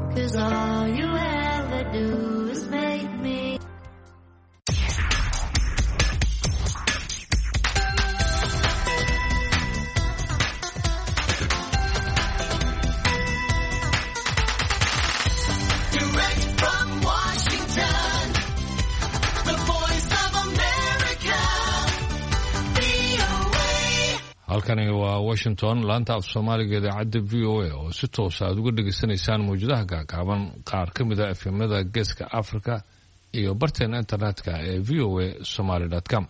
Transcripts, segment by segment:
'cause all you ever do is make me. halkani waa Washington laanta af Soomaaliga idaacadda VOA oo si toos ah uga dhageysanaysaan mowjadaha gaagaaban qaar ka mid ah efemada geeska Afrika iyo barteena internetka ee voasomali.com.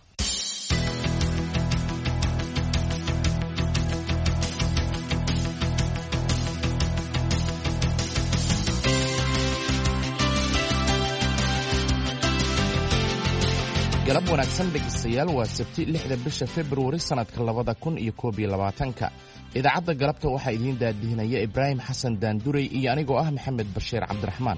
galab wanaagsan dhegeystayaal waa sabti 6 bisha February sanadka 2021 idaacadda galabta waxaa idiin daadihinaya Ibraahim Xasan Daanduray iyo anigoo ah Maxamed Bashiir Cabdiraxmaan.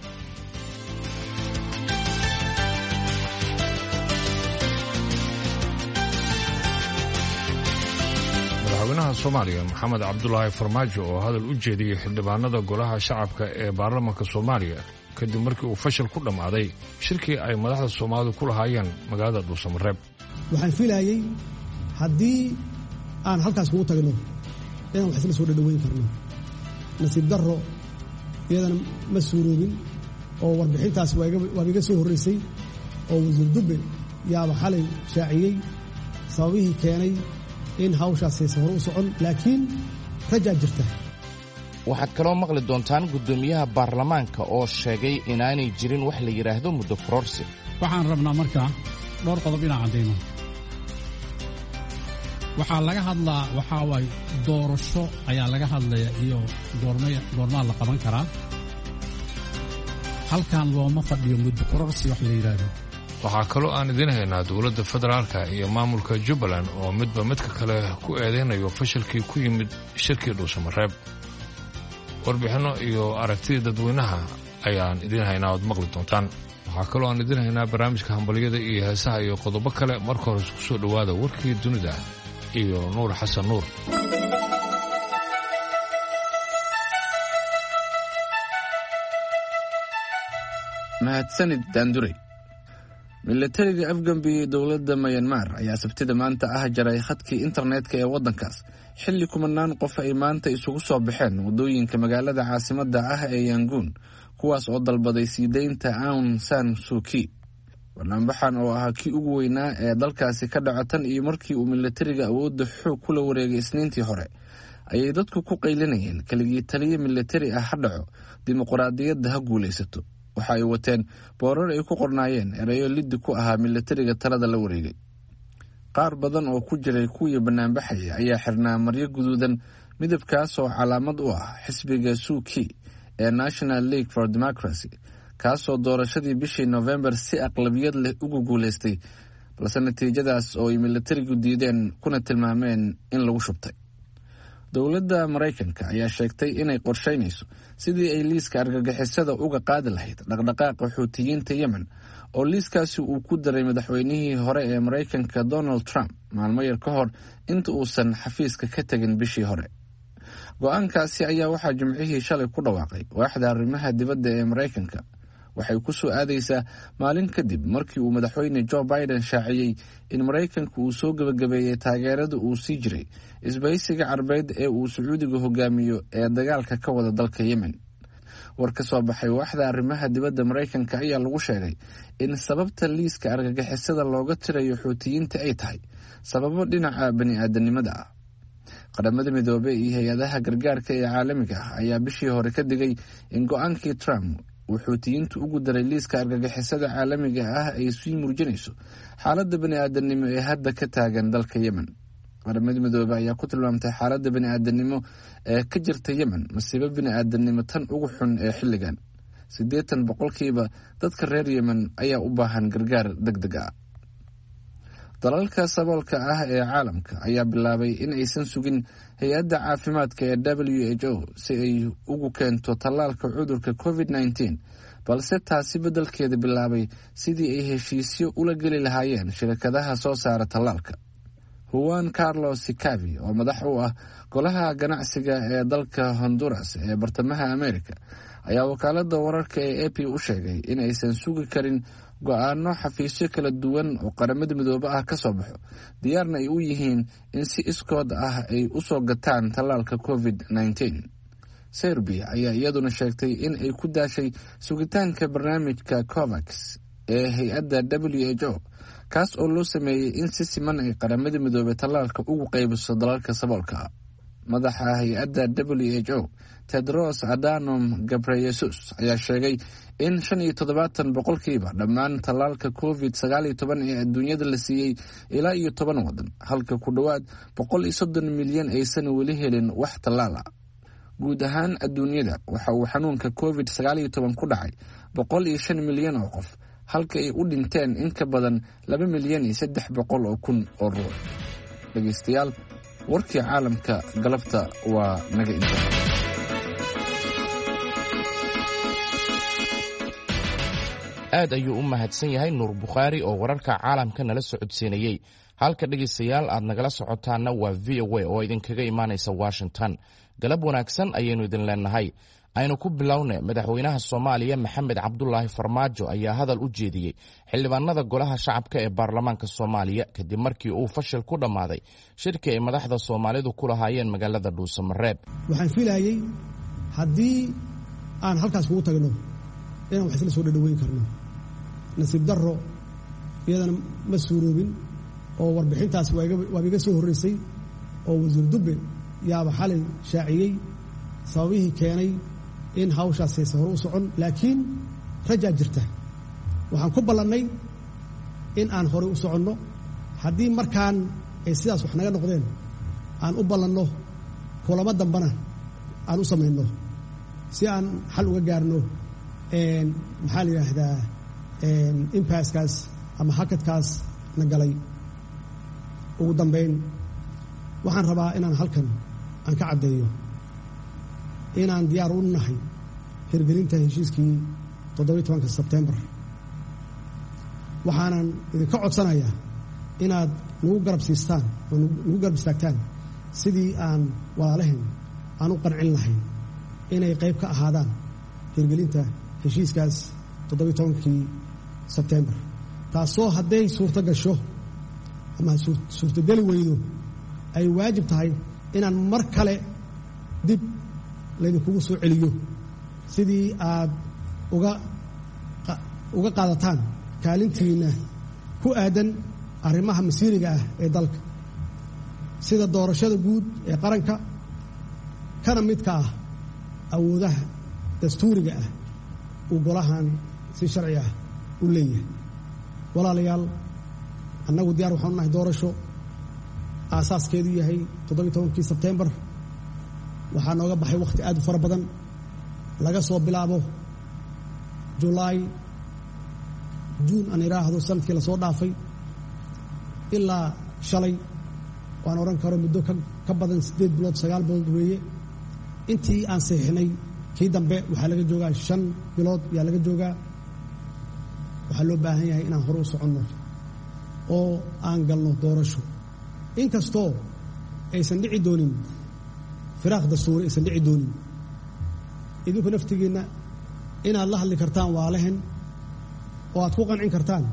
madaxweynaha Soomaaliya Maxamed Cabdullaahi Farmaajo oo hadal u jeediyay xildhibaanada golaha shacabka ee baarlamaanka Soomaaliya kadib markii uu fashil ku dhamaaday shirkii ay madaxda Soomaalidu ku lahaayeen magaalada Dhuusamareeb. waxaan filayay haddii aan halkaas kugu tagno inaan wax isla soo dhadhaweyn karno nasiib darro iyadana ma suuroobin oo warbixintaas waa iga soo horreysay oo wasiir Dubbe yaaba xalay shaaciyey sababihii keenay in hawshaas aysan hor u socon laakiin rajaa jirta. waxaad kaloo maqli doontaan guddoomiyaha baarlamaanka oo sheegay inaanay jirin wax la yidhaahdo muddo kororsi. waxaan rabnaa markaa dhowr qodob inaan caddayno. waxaa laga hadlaa waxaa waay doorasho ayaa laga hadlaya iyo goormaa la qaban karaa. halkan looma fadhiyo muddo kororsi wax la yidhaahdo. waxaa kaloo aan idin haynaa dowladda federaalka iyo maamulka Jubbaland oo midba midka kale ku eedeynayo fashilkii ku yimid shirkii Dhuusamareeb. warbixino iyo aragtida dadweynaha ayaan idin haynaa ood maqli doontaan. waxaa kaloo aan idin haynaa barnaamijka hambaliyada iyo heesaha iyo qodobo kale. marka hore isku soo dhowaada warkii dunida iyo Nuur Xasan Nuur. mahadsanid Daanduray. militariga afgambiga dowladda Myanmar ayaa sabtida maanta ah jaray khadkii internetka ee waddankaas xilli kumanaan qof ay maanta isugu soo baxeen wadooyinka magaalada caasimadda ah ee Yangon kuwaas oo dalbaday siideynta Aung San Suu Kyi. barnaamijkan oo ahaa kii ugu weynaa ee dalkaasi ka dhaca tan iyo markii uu militariga awoodda xoog kula wareegay Isniintii hore ayay dadku ku qaylinayeen kaligii taliye militari ah ha dhaco dimuqraadiyadda ha guulaysato. waxa ay wateen boorar ay ku qornaayeen erayo liddi ku ahaa militariga talada la wareegay. qaar badan oo ku jiray kuwii banaanbaxaya ayaa xirnaa maryo guduudan midabkaas oo calaamad u ah xisbiga Suu Kyi ee National League for Democracy kaasoo doorashadii bishii November si aqlabiyad leh ugu guulaystay balse natiijadaas oo ay militarigu diideen kuna tilmaameen in lagu shubtay. dowladda Mareykanka ayaa sheegtay inay qorsheynayso sidii ay liiska argagixisada uga qaadi lahayd dhaqdhaqaaqa Xuutiyiinta Yemen oo liiskaasi uu ku daray madaxweynihii hore ee Mareykanka Donald Trump maalmo yar ka hor inta uusan xafiiska ka tagin bishii hore. go'aankaasi ayaa waxaa Jimcihii shalay ku dhawaaqay waaxda arrimaha dibadda ee Mareykanka. waxay ku soo aadaysaa maalin kadib markii uu madaxweyne Joe Biden shaaciyey in Mareykanku uu soo gabagabeeyay taageerada uu sii jiray isbahaysiga Carbeed ee uu Sacuudiga hogaamiyo ee dagaalka ka wada dalka Yemen. war ka soo baxay waaxda arrimaha dibadda Mareykanka ayaa lagu sheegay in sababta liiska argagixisada looga tirayo Xuutiyiinta ay tahay sababo dhinaca bani'aadanimada ah. qaramada midoobay iyo hay'adaha gargaarka ee caalamiga ah ayaa bishii hore ka digay in go'aankii Trump uu Xuutiyiintu ugu daray liiska argagixisada caalamiga ah ay sii murjinayso xaaladda bani'aadanimo ee hadda ka taagan dalka Yemen. qaramada midoobay ayaa ku tilmaamtay xaaladda bani'aadanimo ee ka jirta Yemen masiibo bani'aadanimo tan ugu xun ee xilligan. 80% dadka reer Yemen ayaa u baahan gargaar degdeg ah. dalalka saboolka ah ee caalamka ayaa bilaabay in aysan sugin hay'adda caafimaadka ee WHO si ay ugu keento tallaalka cudurka COVID-19 balse taasi beddelkeeda bilaabay sidii ay heshiisyo ula geli lahaayeen shirkadaha soo saara tallaalka. Juan Carlos Sicavi oo madax u ah golaha ganacsiga ee dalka Honduras ee bartamaha Amerika ayaa wakaaladda wararka ee AP u sheegay in aysan sugi karin go-aano xafiisyo kala duwan oo qaramada midoobe ah ka soo baxo, diyaarna ay u yihiin in si iskood ah ay u soo gataan tallaalka COVID-19. Serbia ayaa iyaduna sheegtay in ay ku daashay sugitaanka barnaamijka COVAX ee hay-adda WHO, kaas oo loo sameeyey in si siman ay qaramada midoobe tallaalka ugu qaybiso dalalka saboolka ah. Madaxa hay-adda WHO Tedros Adhanom Ghebreyesus ayaa sheegay in 75% dhammaan tallaalka COVID-19 ee adduunyada la siiyey ilaa 10 wadan, halka ku dhowaad 130 milyan aysan weli helin wax tallaal ah. Guud ahaan adduunyada waxa uu xanuunka COVID-19 ku dhacay 105 milyan oo qof, halka ay u dhinteen in ka badan 2,300,000 oo ruux. Dhegeystayaal, warkii caalamka galabta waa naga inta. aad ayuu u mahadsan yahay Nuur Bukhaari oo wararka caalamka nala socodsiinayay. halka dhegeystayaal aad nagala socotaana waa VOA oo idinkaga imaanaysa Washington. galab wanaagsan ayaynu idin leenahay. aynu ku bilownay madaxweynaha Soomaaliya Maxamed Cabdullaahi Farmaajo ayaa hadal u jeediyey xildhibaanada golaha shacabka ee baarlamaanka Soomaaliya kadib markii uu fashil ku dhamaaday shirki ay madaxda Soomaalidu ku lahaayeen magaalada Dhuusamareeb. waxaan filayay haddii aan halkaas ugu tagno inaan wax isla soo dhaweyn karno, nasiib darro iyadana ma suuroobin oo warbixintaas waa iga soo horeysay oo wasiir Dubbe yaaba xalay shaaciyey sababihii keenay in hawshaas ay hor u socon, laakiin rajaa jirta. waxaan ku ballannay in aan hore u soconno haddii markaan ay sidaas wax naga noqdeen aan u ballanno kulamo dambana aan u samayno si aan xal uga gaarno maxaa la yidhaahdaa impaaskaas ama hakadkaas na galay. ugu dambayn waxaan rabaa inaan halkan aan ka caddeeyo inaan diyaar u nahay hirgelinta heshiiskii 17 Sebtembar. waxaanan idinka codsanayaa inaad nagu garab siistaan oo nagu garab istaagtaan sidii aan walaalahayn aan u qancin lahayn inay qayb ka ahaadaan hirgelinta heshiiskaas 17 Sebtembar, taasoo hadday suurto gasho ama suurtogeli weydo ay waajib tahay inaan mar kale dib laydinkugu soo celiyo sidii aad uga qaadataan kaalintiina ku aadan arrimaha masiiriga ah ee dalka, sida doorashada guud ee qaranka, kana midka ah awoodaha dastuuriga ah uu golahan si sharci ah u leeyahay. walaalayaal, annagu diyaar waxaanu nahay doorasho aasaaskeedu yahay 17 Sebtembar. waxaa nooga baxay wakhti aad u fara badan laga soo bilaabo July, June aan iraahdo sanadkii la soo dhaafay ilaa shalay. waan oran karo muddo ka badan 8 bilood 9 bilood weeye. intii aan saxiixnay kii dambe waxaa laga joogaa 5 bilood yaa laga joogaa. waxaa loo baahan yahay inaan hore u soconno oo aan galno doorasho, inkastoo aysan dhici doonin firaaq dastuuri, aysan dhici doonin. idinku naftigiinna inaad la hadli kartaan waalahan oo aad ku qancin kartaan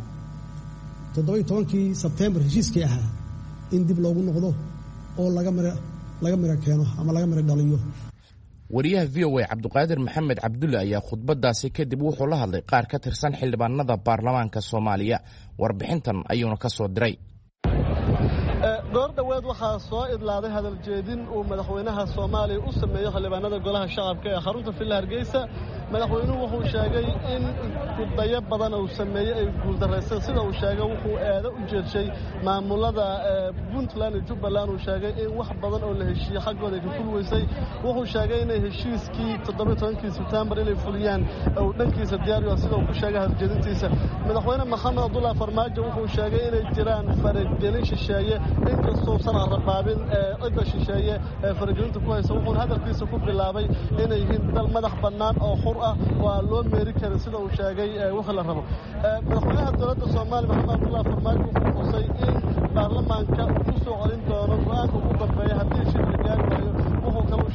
17 Sebtembar heshiiskii ahaa in dib loogu noqdo oo laga mira keeno ama laga mira dhaliyo. wariyaha VOA Cabduqaadir Maxamed Cabdulle ayaa khudbadaasi kadib wuxuu la hadlay qaar ka tirsan xildhibaanada baarlamaanka Soomaaliya. warbixintan ayuuna ka soo diray. goor dhaweed waxaa soo idlaaday hadal jeedin uu madaxweynaha Soomaaliya u sameeyo xildhibaanada golaha shacabka ee xarunta Villa Hargeysa. madaxweynuhu wuxuu sheegay in guddayo badan uu sameeyey ay guuldareysay, sida uu sheegay wuxuu aado u jeedshay maamulada Puntland iyo Jubbaland. uu sheegay in wax badan oo la heshiiyey xaggooda ay ka fulweysay. wuxuu sheegay inay heshiiskii 17 Sebtembar inay fuliyaan uu dhankiisa diyaar u ah, sida uu ku sheegay hadaljeedintiisa. madaxweyne Maxamed Cabdullaahi Farmaajo wuxuu sheegay inay jiraan faragelin shisheeye, inkastoo uusan rabaabin cidda shisheeye ee faragelinta ku haysa. wuxuuna hadalkiisa ku bilaabay inay yihiin dal madax bannaan oo xur ah waa loo meeri karin, sida uu sheegay wixii la rabo. madaxweynaha dowladda Soomaaliya Maxamed Cabdullaahi Farmaajo wuxuu xusay in baarlamaanka uu ku soo celin doono go'aanka ugu dambeeya haddii shir la gaari waayo. wuxuu kaloo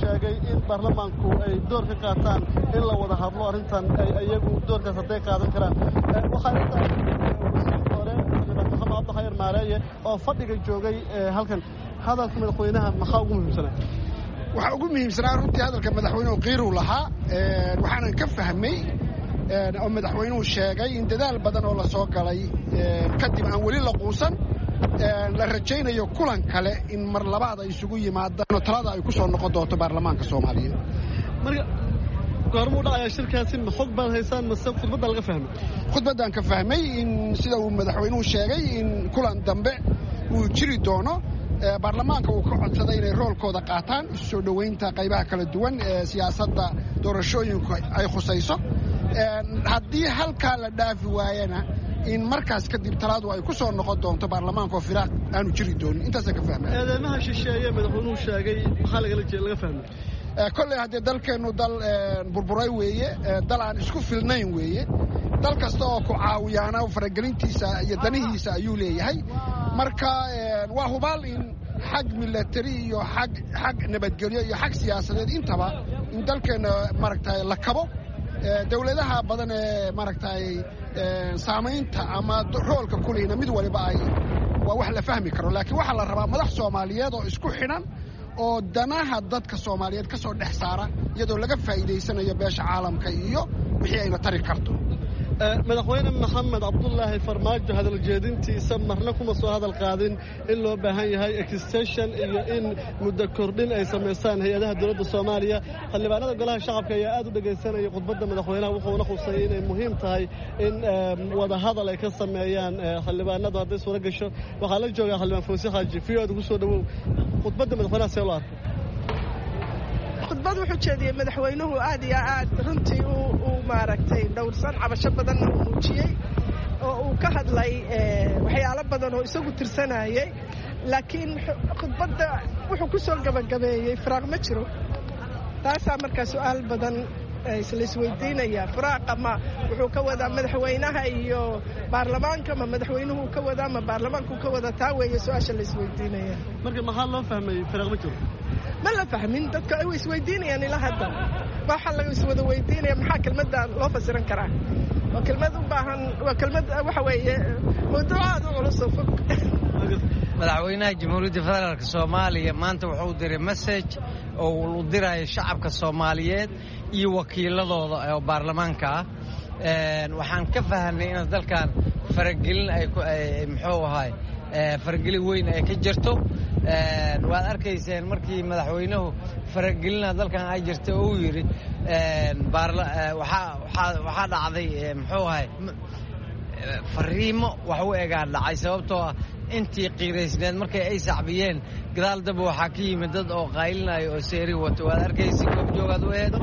sheegay in baarlamaanku ay door ka qaataan in la wada hadlo arrintan ay iyagu doorkaas hadday qaadan karaan waxaa intaa wasiirka hore maxamed cabdixayir maareeye oo fadhiga joogay halkan hadalka madaxweynaha maxaa ugu muhiimsanaa waxaa ugu muhiimsanaa runtii hadalka madaxweynuhu qiiruu lahaa waxaanan ka fahmay oo madaxweynuhu sheegay in dadaal badan oo la soo galay kadib aan weli la quusan la rajaynayo kulan kale in mar labaad ay isugu yimaadaan oo talada ay ku soo noqon doonto baarlamaanka soomaaliyeed marka goormuu dhacayaa shirkaasi ma xog baad haysaan mase khudbadda laga fahmay khudbaddaan ka fahmay in sida uu madaxweynuhu sheegay in kulan dambe uu jiri doono baarlamaanka uu ka codsaday inay roolkooda qaataan isu soo dhoweynta qaybaha kala duwan ee siyaasadda doorashooyinku ay khusayso haddii halkaa la dhaafi waayana in markaas kadib talaadu ay ku soo noqon doonto baarlamaanka oo firaaq aanu jiri doonin intaasaan ka fahmay eedeymaha shisheeye madaxweynuhu sheegay maxaa laga fahmay kolley haddee dalkeennu dal burburay weeye dal aan isku filnayn weeye dal kasta oo ku caawiyaana faragelintiisa iyo danihiisa ayuu leeyahay marka waa hubaal in xag milatari iyo xag nabadgelyo iyo xag siyaasadeed intaba in dalkeenna maaragtay la kabo dawladaha badan ee maaragtay saamaynta ama roolka kuleyna mid waliba ay waa wax la fahmi karo laakiin waxaa la rabaa madax soomaaliyeed oo isku xidhan oo danaha dadka soomaaliyeed ka soo dhex saara iyadoo laga faa'iidaysanayo beesha caalamka iyo wixii ayna tari karto madaxweyne maxamed cabdulaahi farmaajo hadal jeedintiisa marna kuma soo hadal qaadin in loo baahan yahay extension iyo in muddo kordhin ay samaystaan hay-adaha dowladda soomaaliya xildhibaanada golaha shacabka ayaa aad u dhegaysanaya khudbadda madaxweynaha wuxuuna khusay inay muhiim tahay in wada hadal ay ka sameeyaan xildhibaanadu hadday suuro gasho waxaa la joogaa xildhibaan fawsi xaaji fiyood ugu soo dhawow khudbadda madaxweynaha see loo arkay khudbad wuxuu jeediyey madaxweynuhu aad iyo aad runtii uu maaragtay dhowrsan cabasho badanna uu muujiyey oo uu ka hadlay waxyaalo badan oo isagu tirsanayay laakiin khudbadda wuxuu ku soo gabagabeeyey firaaq ma jiro taasaa markaa su'aal badan isla-isweydiinaya firaaqa ma wuxuu ka wadaa madaxweynaha iyo baarlamaanka ma madaxweynuhu ka wadaa ma baarlamaanku ka wadaa taa weeye su-aasha la isweydiinaya marka maxaa loo fahmay firaaq ma jiro ma la fahmin dadka ay isweydiinayaan ilaa hadda waxa laga iswada weydiinaya maxaa kelmadda loo fasiran karaa waa kelmad u baahan waa kelmad waxa weeye mawduucaad u culus oo fog madaxweynaha jamhuuriyadda federaalka soomaaliya maanta wuxuu diray message oo uu dirayo shacabka soomaaliyeed iyo wakiiladooda oo baarlamaanka ah waxaan ka fahamnay in dalkan faragelin ay muxuu ahaay faragelin weyn ay ka jirto waad arkayseen markii madaxweynuhu faragelina dalkan ay jirta oo uu yidhi waxaa dhacday muxuu ahay fariimo wax u egaa dhacay sababtoo ah intii qiiraysneed markay ay sacbiyeen gadaal daba waxaa ka yimid dad oo qaylinayo oo seeri wato waad arkaysa goobjoogaad u aheed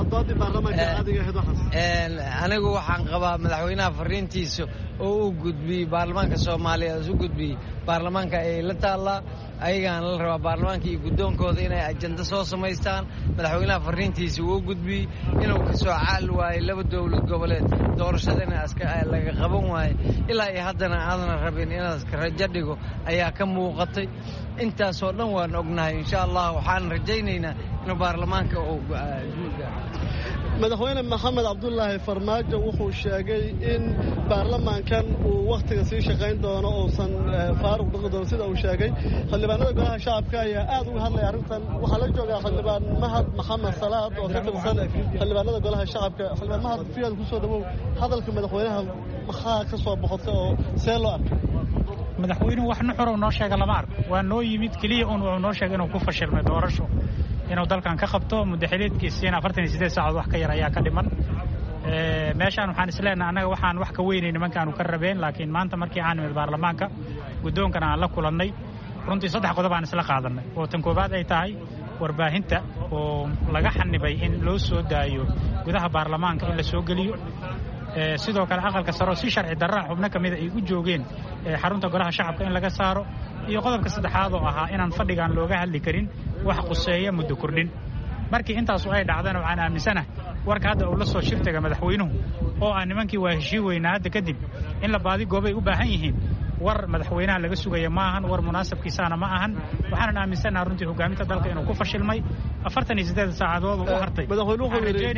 anigu waxaan qabaa madaxweynaha fariintiisa oo uu gudbiyey baarlamaanka soomaaliya u gudbiyey baarlamaanka ay la taallaa ayagaana la rabaa baarlamaanka iyo guddoonkooda inay ajando soo samaystaan madaxweynaha fariintiisa wuu gudbiyey inuu ka soo caali waayey laba dowlad goboleed doorashadana laga qaban waaye ilaa iyo haddana aadan rabin inaad rajo dhigo ayaa ka muuqatay intaasoo dhan waan ognahay insha allah waxaan rajaynaynaa inuu baarlamaanka uu madaxweyne maxamed cabdulaahi farmaajo wuxuu sheegay in baarlamaankan uu wakhtiga sii shaqayn doono uusan faaruq dhaqi doono sida uu sheegay xildhibaanada golaha shacabka ayaa aad uga hadlaya arrintan waxaa la joogaa xildhibaan mahad maxamed salaad oo ka tirsan xildhibaanada golaha shacabka xildhibaan mahad fiyaad ku soo dhawow hadalka madaxweynaha maxaa ka soo boqotay oo see loo arkay madaxweynuhu wax nuxur noo sheega lama arko waa noo yimid keliya un wuxuu noo sheegay inuu ku fashilmay doorasho inuu dalkan ka qabto muddaxileedkiisiina 48 saacadood wax ka yar ayaa ka dhiman meeshaan waxaan isleenahay annaga waxaan wax ka weynay nimankaanu ka rabeen laakiin maanta markii aan nimid baarlamaanka guddoonkana aan la kulannay runtii 3 qodob aan isla qaadanay oo tan koobaad ay tahay warbaahinta oo laga xanibay in loo soo daayo gudaha baarlamaanka in la soo geliyo sidoo kale aqalka sare si sharci darra xubno kamid ay u joogeen xarunta golaha shacabka in laga saaro iyo qodobka saddexaad oo ahaa inaan fadhigan looga hadli karin wax quseeya muddo kordhin markii intaas ay dhacdana waxaan aaminsanahay warka hadda uu la soo shirtaga madaxweynuhu oo aan nimankii waa heshii weynaa hadda kadib in la baadi goobay u baahan yihiin war madaxweynaha laga sugaya ma ahan war munaasabkiisana ma ahan waxaan aaminsanahay runtii hogaaminta dalka inuu ku fashilmay 48 saacadood u hartay madaxweynuhu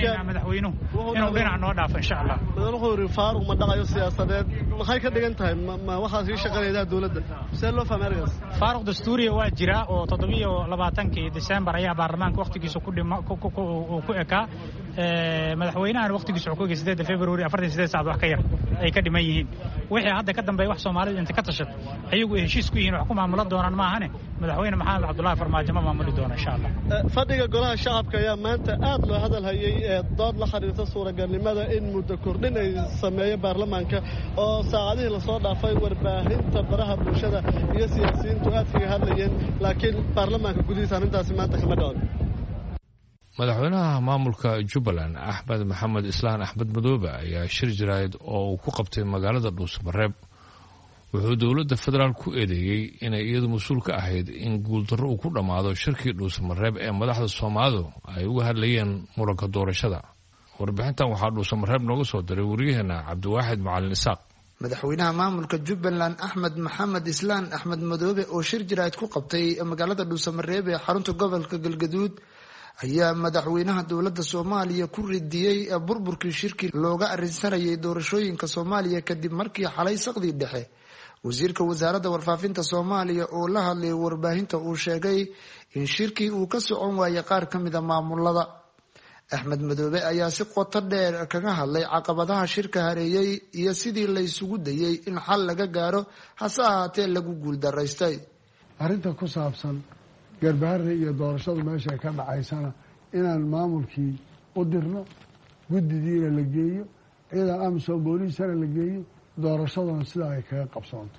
inuu dhinac noo dhaafo insha Allah madaxweynuhu faaruq ma dhaqayo siyaasadeed maxay ka dhigan tahay ma waxa sii shaqaynayda dowladda see loo fahmay argaas faaruq dastuuriya waa jira oo 27 December ayaa baarlamaanka waqtigiisa ku ekaa madaxweynahan waqtigiisa ku ekaa 8 February 48 saacadood wax ka yar ay ka dhiman yihiin wixii hadda ka dambeeyay wax Soomaalidu inta ka tashat ayagu heshiis ku yihiin wax ku maamulo doonaan ma ahane madaxweyne Maxamed Cabdullaahi Farmaajo ma maamuli doono insha Allah fadhiga golaha shacabka ayaa maanta aad loo hadal hayay dood la xiriirta suuragalnimada in muddo kordhin ay sameeyo baarlamaanka oo saacadihii la soo dhaafay warbaahinta baraha bulshada iyo siyaasiyiintu aad kaga hadlayeen laakiin baarlamaanka gudihiisa arrintaasi maanta kama dhacon madaxweynaha maamulka Jubbaland Axmed Maxamed Islaan Axmed Madoobe ayaa shir jiraayad oo uu ku qabtay magaalada Dhuusamareeb wuxuu dowladda federaal ku eedeeyay inay iyadu mas'uul ka ahayd in guuldarro uu ku dhamaado shirkii Dhuusamareeb ee madaxda Soomaalidu ay uga hadlayeen muranka doorashada warbixintan waxaa Dhuusamareeb nooga soo diray wariyaheena Cabdiwaaxid Macalin Isaaq madaxweynaha maamulka Jubbaland Axmed Maxamed Islaan Axmed Madoobe oo shir jiraayad ku qabtay magaalada Dhuusamareeb ee xarunta gobolka Galgaduud ayaa madaxweynaha dowladda Soomaaliya ku ridiyay burburkii shirkii looga arrinsanayay doorashooyinka Soomaaliya kadib markii xalay saqdi dhexe wasiirka wasaaradda warfaafinta Soomaaliya oo la hadlay warbaahinta uu sheegay in shirkii uu ka socon waayay qaar ka mid ah maamulada Axmed Madoobe ayaa si qoto dheer kaga hadlay caqabadaha shirka hareeyay iyo sidii la isugu dayay in xal laga gaaro hase ahaatee lagu guuldaraystay arrinta ku saabsan garbaharre iyo doorashadu meesha ka dhacaysana inaan maamulkii u dirno guddidiina la geeyo ciidan amisom booliisana la geeyo doorashaduna sidaa ay kaga qabsoonto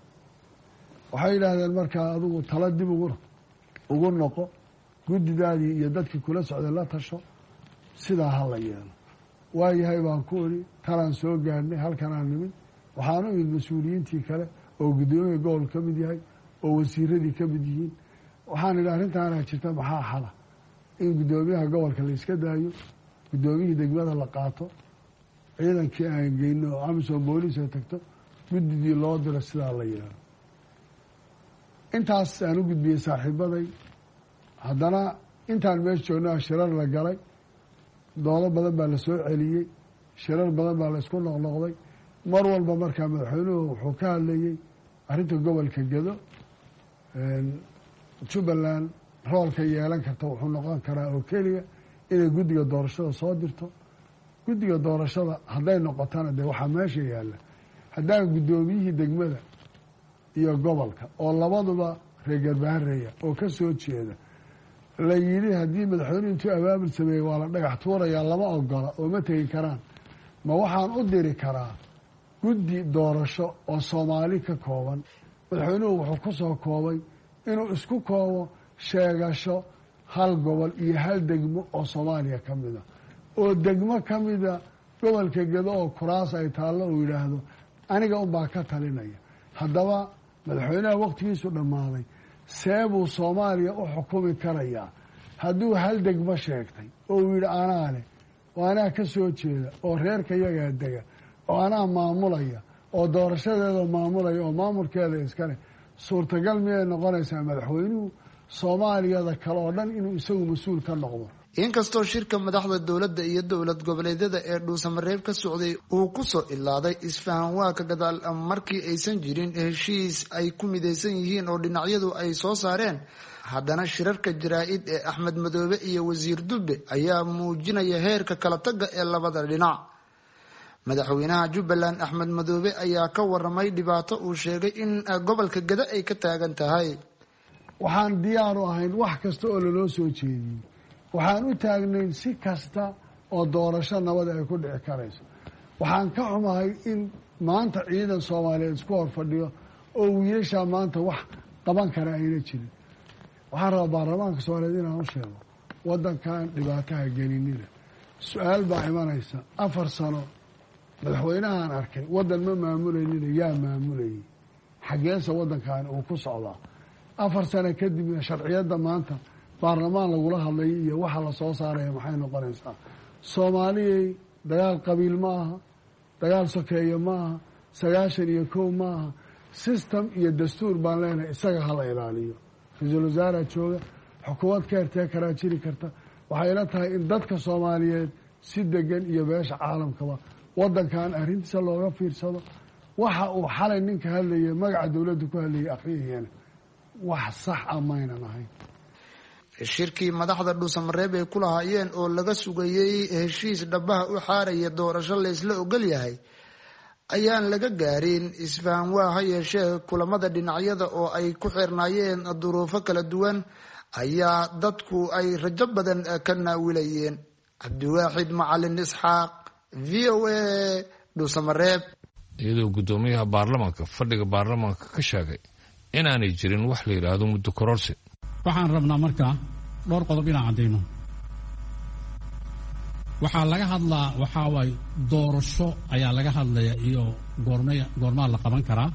waxay yidhaahdeen markaa adigu tala dib ugu noqo guddidaadii iyo dadkii kula socday la tasho sidaa ha la yeelo waayahay baan ku idhi talaan soo gaadhnay halkanaan nimid waxaan u imid mas-uuliyiintii kale oo guddoomiya gobol ka mid yahay oo wasiiradii ka mid yihiin waxaan idhi arrintaana jirta maxaa xala in guddoomiyaha gobolka la iska daayo guddoomiyihii degmada la qaato ciidankii aan geyno oo amisom booliis ay tagto guddidii loo diro sidaa la yeelo intaas aan u gudbiyey saaxiibaday haddana intaan meesha joogna shirar la galay doodo badan baa la soo celiyey shirar badan baa la isku noqnoqday mar walba markaa madaxweynuhu wuxuu ka hadlayey arrinta gobolka Gedo Jubbaland roolka yeelan karta wuxuu noqon karaa oo keliya inay guddiga doorashada soo dirto guddiga doorashada hadday noqotana dee waxaa meesha yaalla haddaan guddoomiyihii degmada iyo gobolka oo labaduba reer garbahareeya oo ka soo jeeda la yidhi haddii madaxweynuhu intuu abaabul sameeyey waa la dhagax tuurayaa lama ogola oo ma tegi karaan ma waxaan u diri karaa guddi doorasho oo Soomaali ka kooban madaxweynuhu wuxuu ku soo koobay inuu isku koobo sheegasho hal gobol iyo hal degmo oo Soomaaliya ka mid ah oo degmo ka mid ah gobolka Gedo oo kuraas ay taallo uu yidhaahdo aniga unbaa ka talinaya haddaba madaxweynaha waqtigiisu dhammaaday seebuu Soomaaliya u xukumi karayaa hadduu hal degmo sheegtay oo uu yidhi anaa leh oo anaa ka soo jeeda oo reerka yagaa dega oo anaa maamulaya oo doorashadeeda maamulaya oo maamulkeeda iskale suurtagal miyay noqonaysaa madaxweynuhu Soomaaliyada kale oo dhan inuu isagu mas-uul ka noqdo inkastoo shirka madaxda dowladda iyo dowlad goboleedyada ee Dhuusamareeb ka socday uu ku soo ilaaday isfahan waa ka gadaal markii aysan jirin heshiis ay ku midaysan yihiin oo dhinacyadu ay soo saareen haddana shirarka jaraa'id ee Axmed Madoobe iyo wasiir Dubbe ayaa muujinaya heerka kala taga ee labada dhinac madaxweynaha Jubbaland Axmed Madoobe ayaa ka waramay dhibaato uu sheegay in gobolka Gedo ay ka taagan tahay waxaan diyaar u ahayn wax kasta oo la soo jeediyay waxaan u taagnayn si kasta oo doorasho nabad ay ku dhici karayso waxaan ka xumahay in maanta ciidan Soomaaliyeed isku hor fadhiyo oo wiilasha maanta wax qaban kara ayna jirin waxaan rabaa baarlamaanka Soomaaliyeed inaan u sheego wadankan dhibaataha gelinina su'aal baa imanaysa 4 sano madaxweynahan arkay wadan ma maamulaynin yaa maamulayay xageesa wadankan uu ku socdaa 4 sano kadib sharciyada maanta baarlamaan lagula hadlay iyo waxa la soo saaray maxay noqonaysaa Soomaaliya dagaal qabiil ma aha dagaal sokeeye ma aha 91 ma aha system iyo dastuur baan leenahay isaga hal ilaaliyo ra'iisul wasaare jooga xukuumad ka hertee karaa jiri karta. waxay ila tahay in dadka soomaaliyeed si degan iyo beesha caalamkaba wadankan arrintiisa looga fiirsado. waxa uu xalay ninka hadlayay magaca dowladda ku hadlayay akhriyayana wax sax ah maynan ahayn. shirkii madaxda dhuusamareeb ay ku lahaayeen oo laga sugayey heshiis dhabaha u xaaraya doorasho la isla ogol yahay ayaan laga gaarin isfahan waa ha yeeshee kulamada dhinacyada oo ay ku xirnaayeen duruufo kala duwan ayaa dadku ay rajo badan ka naawilayeen. cabdiwaaxid macalin isxaaq v o a dhuusamareeb. iyadoo guddoomiyaha baarlamaanka fadhiga baarlamaanka ka sheegay inaanay jirin wax la yidhaahdo muddo kororsi. waxaan rabnaa markaa dhowr qodob inaan caddayno. waxaa laga hadlaa waxaa waaye doorasho ayaa laga hadlaya iyo goormaa la qaban karaa.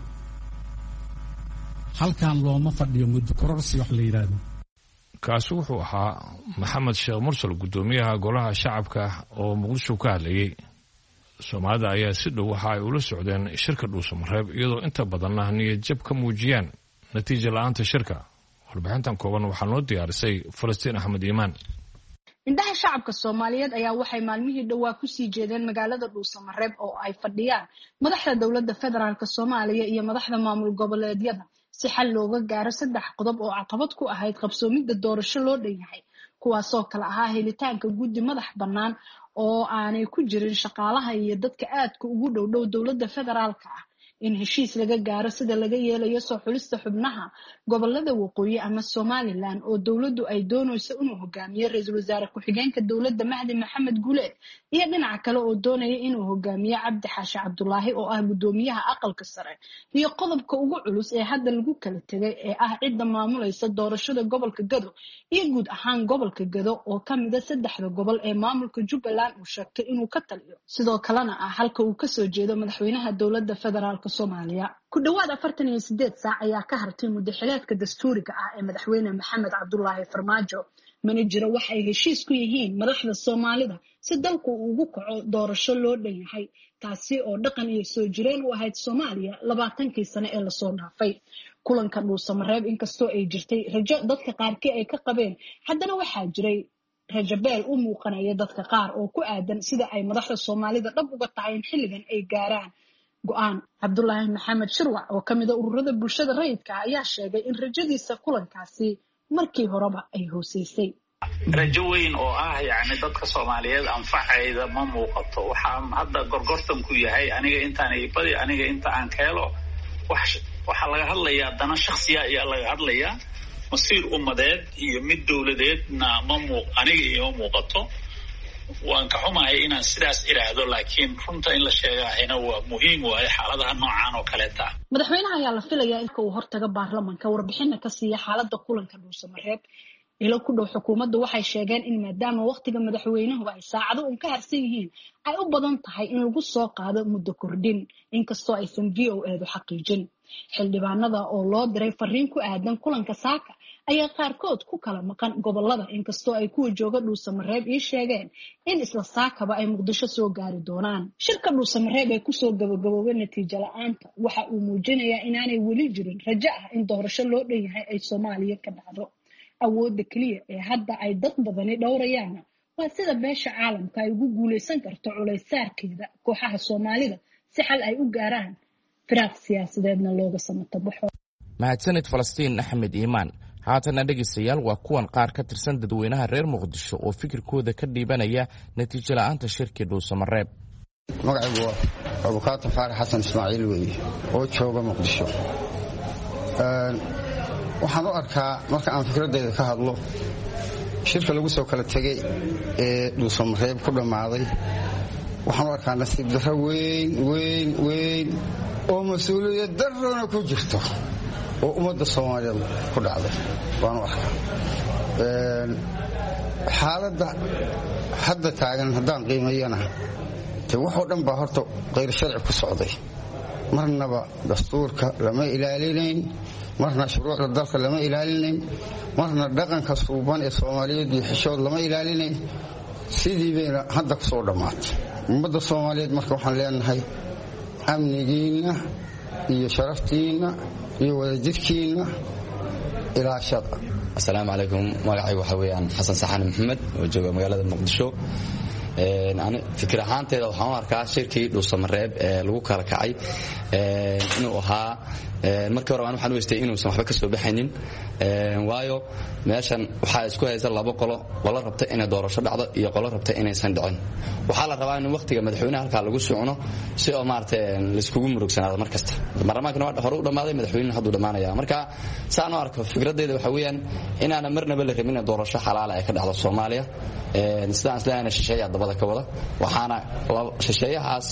halkan looma fadhiyo muddo kororsi wax la yidhaahdo. kaasi wuxuu ahaa maxamed sheekh mursal guddoomiyaha golaha shacabka oo muqdisho ka hadlayay. soomaalida ayaa si dhow waxa ay ula socdeen shirka dhuusamareeb iyadoo inta badanna niyad jab ka muujiyaan natiijo la-aanta shirka. warbixintan kooban waxaa noo diyaarisay falastiin axmed iimaan. indhaha shacabka soomaaliyeed ayaa waxay maalmihii dhowaa kusii jeedeen magaalada dhuusamareeb oo ay fadhiyaan madaxda dowladda federaalk soomaaliya iyo madaxda maamul goboleedyada si xal looga gaaro 3 qodob oo caqabad ku ahayd qabsoomidda doorasho loo dhan yahay, kuwaasoo kale ahaa helitaanka guddi madax bannaan oo aanay ku jirin shaqaalaha iyo dadka aadka ugu dhow dowladda federaalka ah, in heshiis laga gaaro sida laga yeelayo soo xulista xubnaha gobolada waqooyi ama Somaliland oo dowladdu ay doonayso inuu hogaamiyo ra'iisul wasaare ku-xigeenka dowladda Mahdi Maxamed Guuleed iyo dhinaca kale oo doonaya inuu hogaamiyo Cabdi Xaashi Cabdullaahi oo ah gudoomiyaha aqalka sare iyo qodobka ugu culus ee hadda lagu kala tagay ee ah cidda maamulaysa doorashada gobolka Gado iyo guud ahaan gobolka Gado oo kamid ah 3 gobol ee maamulka Jubbaland uu sheegtay inuu ka taliyo sidoo kalena ah halka uu ka soo jeedo madaxweynaha dowladda federaalka Soomaaliya. ku dhawaad 48 saac ayaa ka hartay muddo xileedka dastuuriga ah ee madaxweyne Maxamed Cabdullaahi Farmaajo. mana jiro wax ay heshiis ku yihiin madaxda Soomaalida si dalku ugu kaco doorasho loo dhan yahay, taasi oo dhaqan iyo soo jireen u ahayd Soomaaliya 20 sano ee la soo dhaafay. kulanka dhuusamareeb inkastoo ay jirtay rajo dadka qaarkii ay ka qabeen, haddana waxaa jiray rajo beel u muuqanaya dadka qaar oo ku aadan sida ay madaxda Soomaalida dhab uga tahay in xilligan ay gaaraan go'aan. Cabdullaahi Maxamed Shirwac oo kamid ah ururada bulshada rayidka ayaa sheegay in rajadiisa kulankaasi markii horeba ay hooseysay. rajo weyn oo ah yani dadka Soomaaliyeed anfacayda ma muuqato. waxaan hadda gorgortan ku yahay aniga intaan ay badi aniga inta aan ka helo waxa laga hadlayaa dana shakhsiya ayaa laga hadlayaa, masiir ummadeed iyo mid dowladeedna aniga iyo muuqato. waan ka xumahay inaan sidaas iraahdo, laakiin runta in la sheegayna waa muhiim waaye xaaladaha noocan oo kale taa. madaxweynaha ayaa la filayaa in uu hortaga baarlamaanka warbixin ka siiya xaaladda kulanka dhuusamareeb. ilo ku dhow xukuumaddu waxay sheegeen in maadaama waqtiga madaxweynuhu ay saacado un ka harsan yihiin ay u badan tahay in lagu soo qaado muddo kordhin, inkastoo aysan VOA-du xaqiijin. xildhibaanada oo loo diray fariin ku aadan kulanka saaka ayaa qaarkood ku kala maqan gobolada, inkastoo ay kuwa jooga dhuusamareeb ii sheegeen in isla saakaba ay Muqdisho soo gaari doonaan. shirka dhuusamareeb ee kusoo gabagaboobay natiijo la'aanta waxa uu muujinayaa inaanay weli jirin rajo ah in doorasho loo dhan yahay ay Soomaaliya ka dhacdo. awoodda kaliya ee hadda ay dad badani dhowrayaan waa sida beesha caalamka ay ugu guuleysan karto culaysaarkeeda kooxaha Soomaalida si xal ay u gaaraan firaaq siyaasadeedna looga samatabaxo. mahadsanid Falastiin Axmed Iimaan. haatana dhegeystayaal waa kuwan qaar ka tirsan dadweynaha reer Muqdisho oo fikirkooda ka dhiibanaya natiijo la'aanta shirkii dhuusamareeb. magacaygu waa Abukaata Faarax Xasan Ismaaciil weeye oo jooga Muqdisho. waxaan u arkaa marka aan fikradeyda ka hadlo shirka lagu soo kala tegay ee dhuusamareeb ku dhammaaday, waxaan u arkaa nasiib darro weyn oo mas-uuliyad darrona ku jirto oo ummadda Soomaaliyeed ku dhacday waan u arkaa. xaaladda hadda taagan haddaan qiimeeyana te waxoo dhan baa horta qayr sharci ku socday. marnaba dastuurka lama ilaalinayn, marna shuruucda dalka lama ilaalinayn, marna dhaqanka suuban ee Soomaaliyeed iyo xishood lama ilaalinayn. sidii bayna hadda ku soo dhammaatay. ummadda Soomaaliyeed marka waxaan leenahay amnigiinna iyo sharaftiinna iyo wadajirkiinna ilaashada. assalaamu calaykum magacaygu waxaa weeyaan xasan saxaan maxamed oo jooga magaalada muqdisho fikir ahaanteeda waxaan u arkaa shirkii dhuusamareeb ee lagu kala kacay inuu ahaa markii hore waxaan u haystay inuusan waxba ka soo baxaynin waayo meeshan waxaa isku haysa laba qolo rabta inay doorasho dhacdo iyo qolo rabta inaysan dhicin waxaa la rabaa in waqtiga madaxweynaha halkaa lagu socno si oo maaragtay laiskugu murugsanaado mar kasta baarlamaankana waa hore u dhammaaday madaxweynaha hadduu dhammaanaya marka saan u arko fikraddeeda waxaa weeyaan inaana marnaba la rabin in doorasho xalaala ay ka dhacdo Soomaaliya sidaan islaana shisheeya dabada ka wada waxaana shisheeyahaas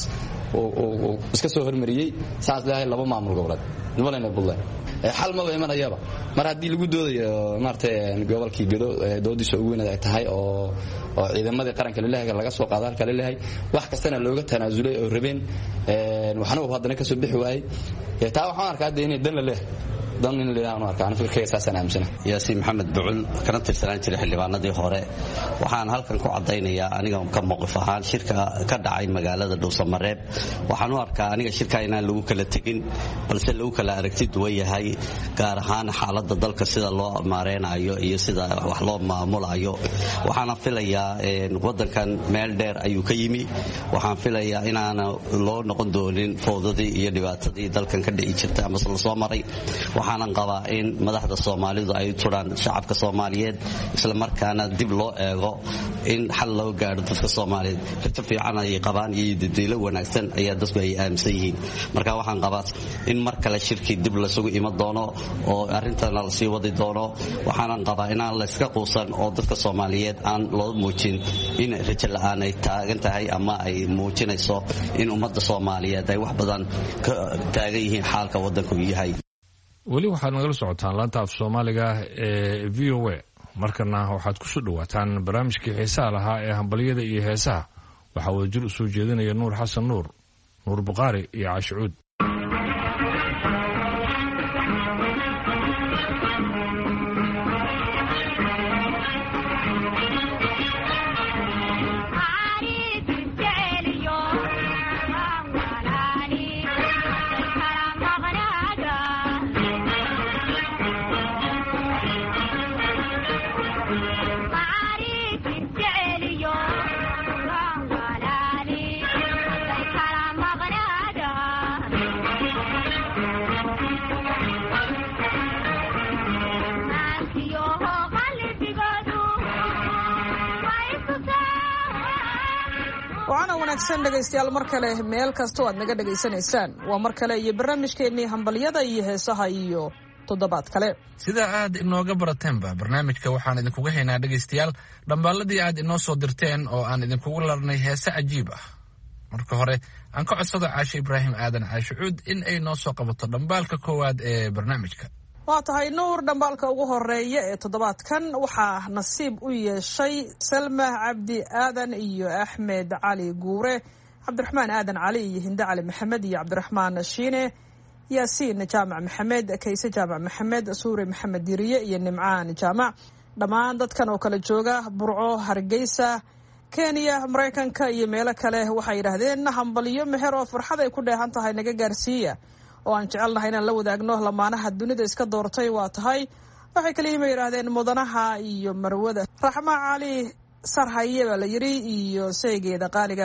oo iska soo hormariyay saas leeyahay laba maamul goboleed dumalena bulle xal ma imanayaba mar haddii lagu doodayo maartay gobolkii Gedo doodiisa ugu weyn ay tahay oo ciidamadii qaranka leeyahay laga soo qaaday halka leeyahay wax kastana looga tanaasulay oo rabeen waxana uu haddana ka soo bixi waayay taa waxaan arkaa inay dan la leeyahay dan in leeyahay arkaan fikirka saasan aamsana yaasiin maxamed bucul kana tirsanaan jiray xildhibaanadii hore waxaan halkan ku cadaynayaa aniga ka mowqif ahaan shirka ka dhacay magaalada Dhuusamareeb waxaan u arkaa aniga shirka inaan lagu kala tagin balse lagu kala aragti duwan yahay gaar ahaan xaaladda dalka sida loo maareynayo iyo sida wax loo maamulayo waxaan filayaa wadankan meel dheer ayuu ka yimi waxaan filayaa inaan loo noqon doonin fowdadii iyo dhibaatadii dalkan ka dhici jirtay ama soo maray waxaan qabaa in madaxda Soomaalidu ay turaan shacabka Soomaaliyeed isla markaana dib loo eego in xal loo gaaro dadka Soomaaliyeed inta fiican ay qabaan iyo didiilo wanaagsan ayaa dadku ay aaminsan yihiin marka waxaan qabaa in mar kale shirki dib la sugu iman doono oo arrintan la sii wadi doono waxaan qabaa inaan la iska quusan oo dadka Soomaaliyeed aan loo muujin in rajo la'aan ay taagan tahay ama ay muujinayso in ummadda Soomaaliyeed ay wax badan ka taagan yihiin xaalka wadanku yahay weli waxaad nagala socotaan laanta af Soomaaliga ee VOA markana waxaad ku soo dhawaataan barnaamijkii xiisaha lahaa ee hambaliyada iyo heesaha waxa uu jir soo jeedinaya Nuur Xasan Nuur Buqaari iyo Cashuud dhegaystayaal mar kale meel kasta aad naga dhageysanaysaan waa mar kale iyo barnaamijkeennii hambalyada iyo heesaha iyo toddobaad kale sida aad inooga barateenba barnaamijka waxaan idinkuga haynaa dhegaystayaal dhambaaladii aad inoo soo dirteen oo aan idinkugu larnay heese cajiib ah marka hore aan ka codsado Caashe Ibraahim Aadan Cashuud in ay noo soo qabato dhambaalka koowaad ee barnaamijka waa tahay Nuur dhambaalka ugu horeeya ee toddobaadkan waxaa nasiib u yeeshay Salma Cabdi Aadan iyo Axmed Cali Guure Cabdiraxmaan Aadan Cali iyo Hinda Cali Maxamed iyo Cabdiraxmaan Shiine Yaasiin Jaamac Maxamed Kayse Jaamac Maxamed Suuri Maxamed Diriye iyo Nimcaan Jaamac dhammaan dadkan oo kala jooga Burco Hargeysa Kenya Mareykanka iyo meelo kale waxay yiraahdeen hambaliyo meher oo farxad ay ku dheehan tahay naga gaarsiiya oo aan jecelnahay inaan la wadaagno lamaanaha dunida iska doortay waa tahay waxay kaliya yiraahdeen mudanaha iyo marwada Raxma Cali Sarhaye baa la yiri iyo saygeeda qaaliga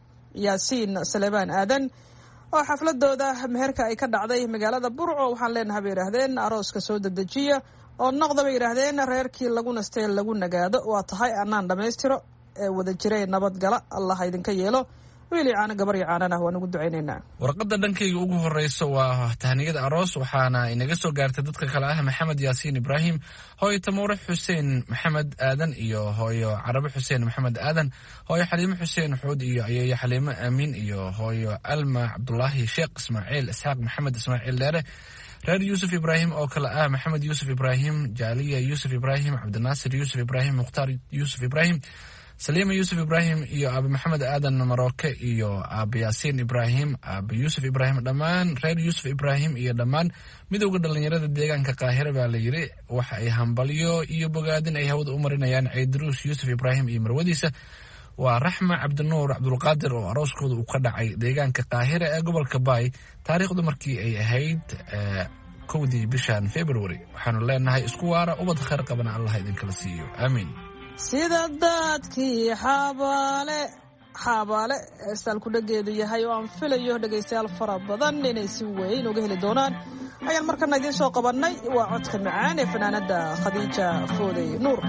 Yaasiin Salebaan Aadan oo xafladooda meherka ay ka dhacday magaalada Burco waxaan leenahay bay yiraahdeen arooska soo dadejiya oo noqdo bay yiraahdeen reerkii lagu nastay lagu nagaado waa tahay anaan dhameystiro ee wada jiray nabad gala Allah idinka yeelo wiili aan gabar yaanana waan ugu duceyneynaa warqada dhankayga ugu horeysa waa tahniyada aroos waxaana inaga soo gaartay dadka kale ah Maxamed Yaasiin Ibraahim hooyo Tamuure Xuseen Maxamed Aadan iyo hooyo Carabi Xuseen Maxamed Aadan hooyo Xaliimo Xuseen Xuud iyo ayeeyo Xaliimo Aamin iyo hooyo Alma Cabdullaahi Sheekh Ismaaciil Isxaaq Maxamed Ismaaciil Leere reer Yuusuf Ibraahim oo kale ah Maxamed Yuusuf Ibraahim Jaaliya Yuusuf Ibraahim Cabdinaasir Yuusuf Ibraahim Mukhtaar Yuusuf Ibraahim Saliima Yuusuf Ibraahim iyo Abi Maxamed Aadan Marooke iyo Abi Yaasiin Ibraahim Abi Yuusuf Ibraahim dhammaan reer Yuusuf Ibraahim iyo dhammaan midowga dhalinyarada deegaanka Qaahire baa la yiri waxa ay hambaliyo iyo bogaadin ay hawada u marinayaan Ciidruus Yuusuf Ibraahim iyo marwadiisa waa Raxma Cabdinuur Cabdulqaadir oo arooskooda uu ka dhacay deegaanka Qaahire ee gobolka Baay taariikhdu markii ay ahayd kowdii bishan February waxaanu leenahay isku waara ubad khayr qabana Allah idinkala siiyo aamiin sida dadkii xabaale heestaan ku dhageedu yahay oo aan filayo dhegaystayaal fara badan inay si weyn uga heli doonaan ayaan markana idiin soo qabannay waa codka macaan ee fanaanada Khadiija Foodey Nuur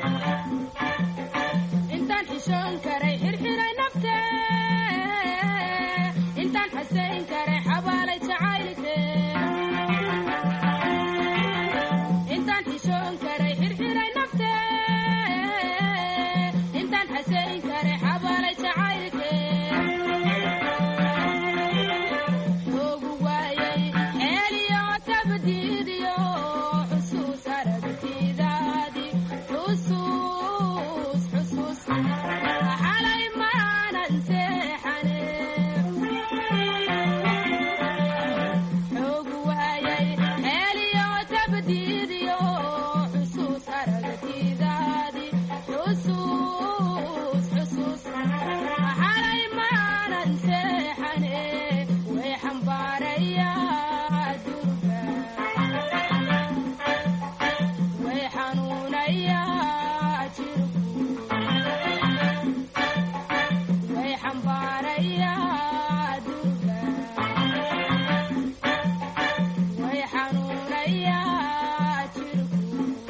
intaan xishoon karay xirxiray nafte intaan xasayn karay xabaale jacaylke intaan xishoon karay xirxiray nafte intaan xasayn karay xabaale jacaylke ugu waayay xeeliyo tabdiidiyo xusuus aragtidaadi xusuus xalay maanan seexane ugu waayay xeeliyo tabdiidiyo xusuus aragtidaadi xusuus xalay maanan seexane way xambaaraya durba way xanuunaya jirku way xambaaraya durba way xanuunaya jirku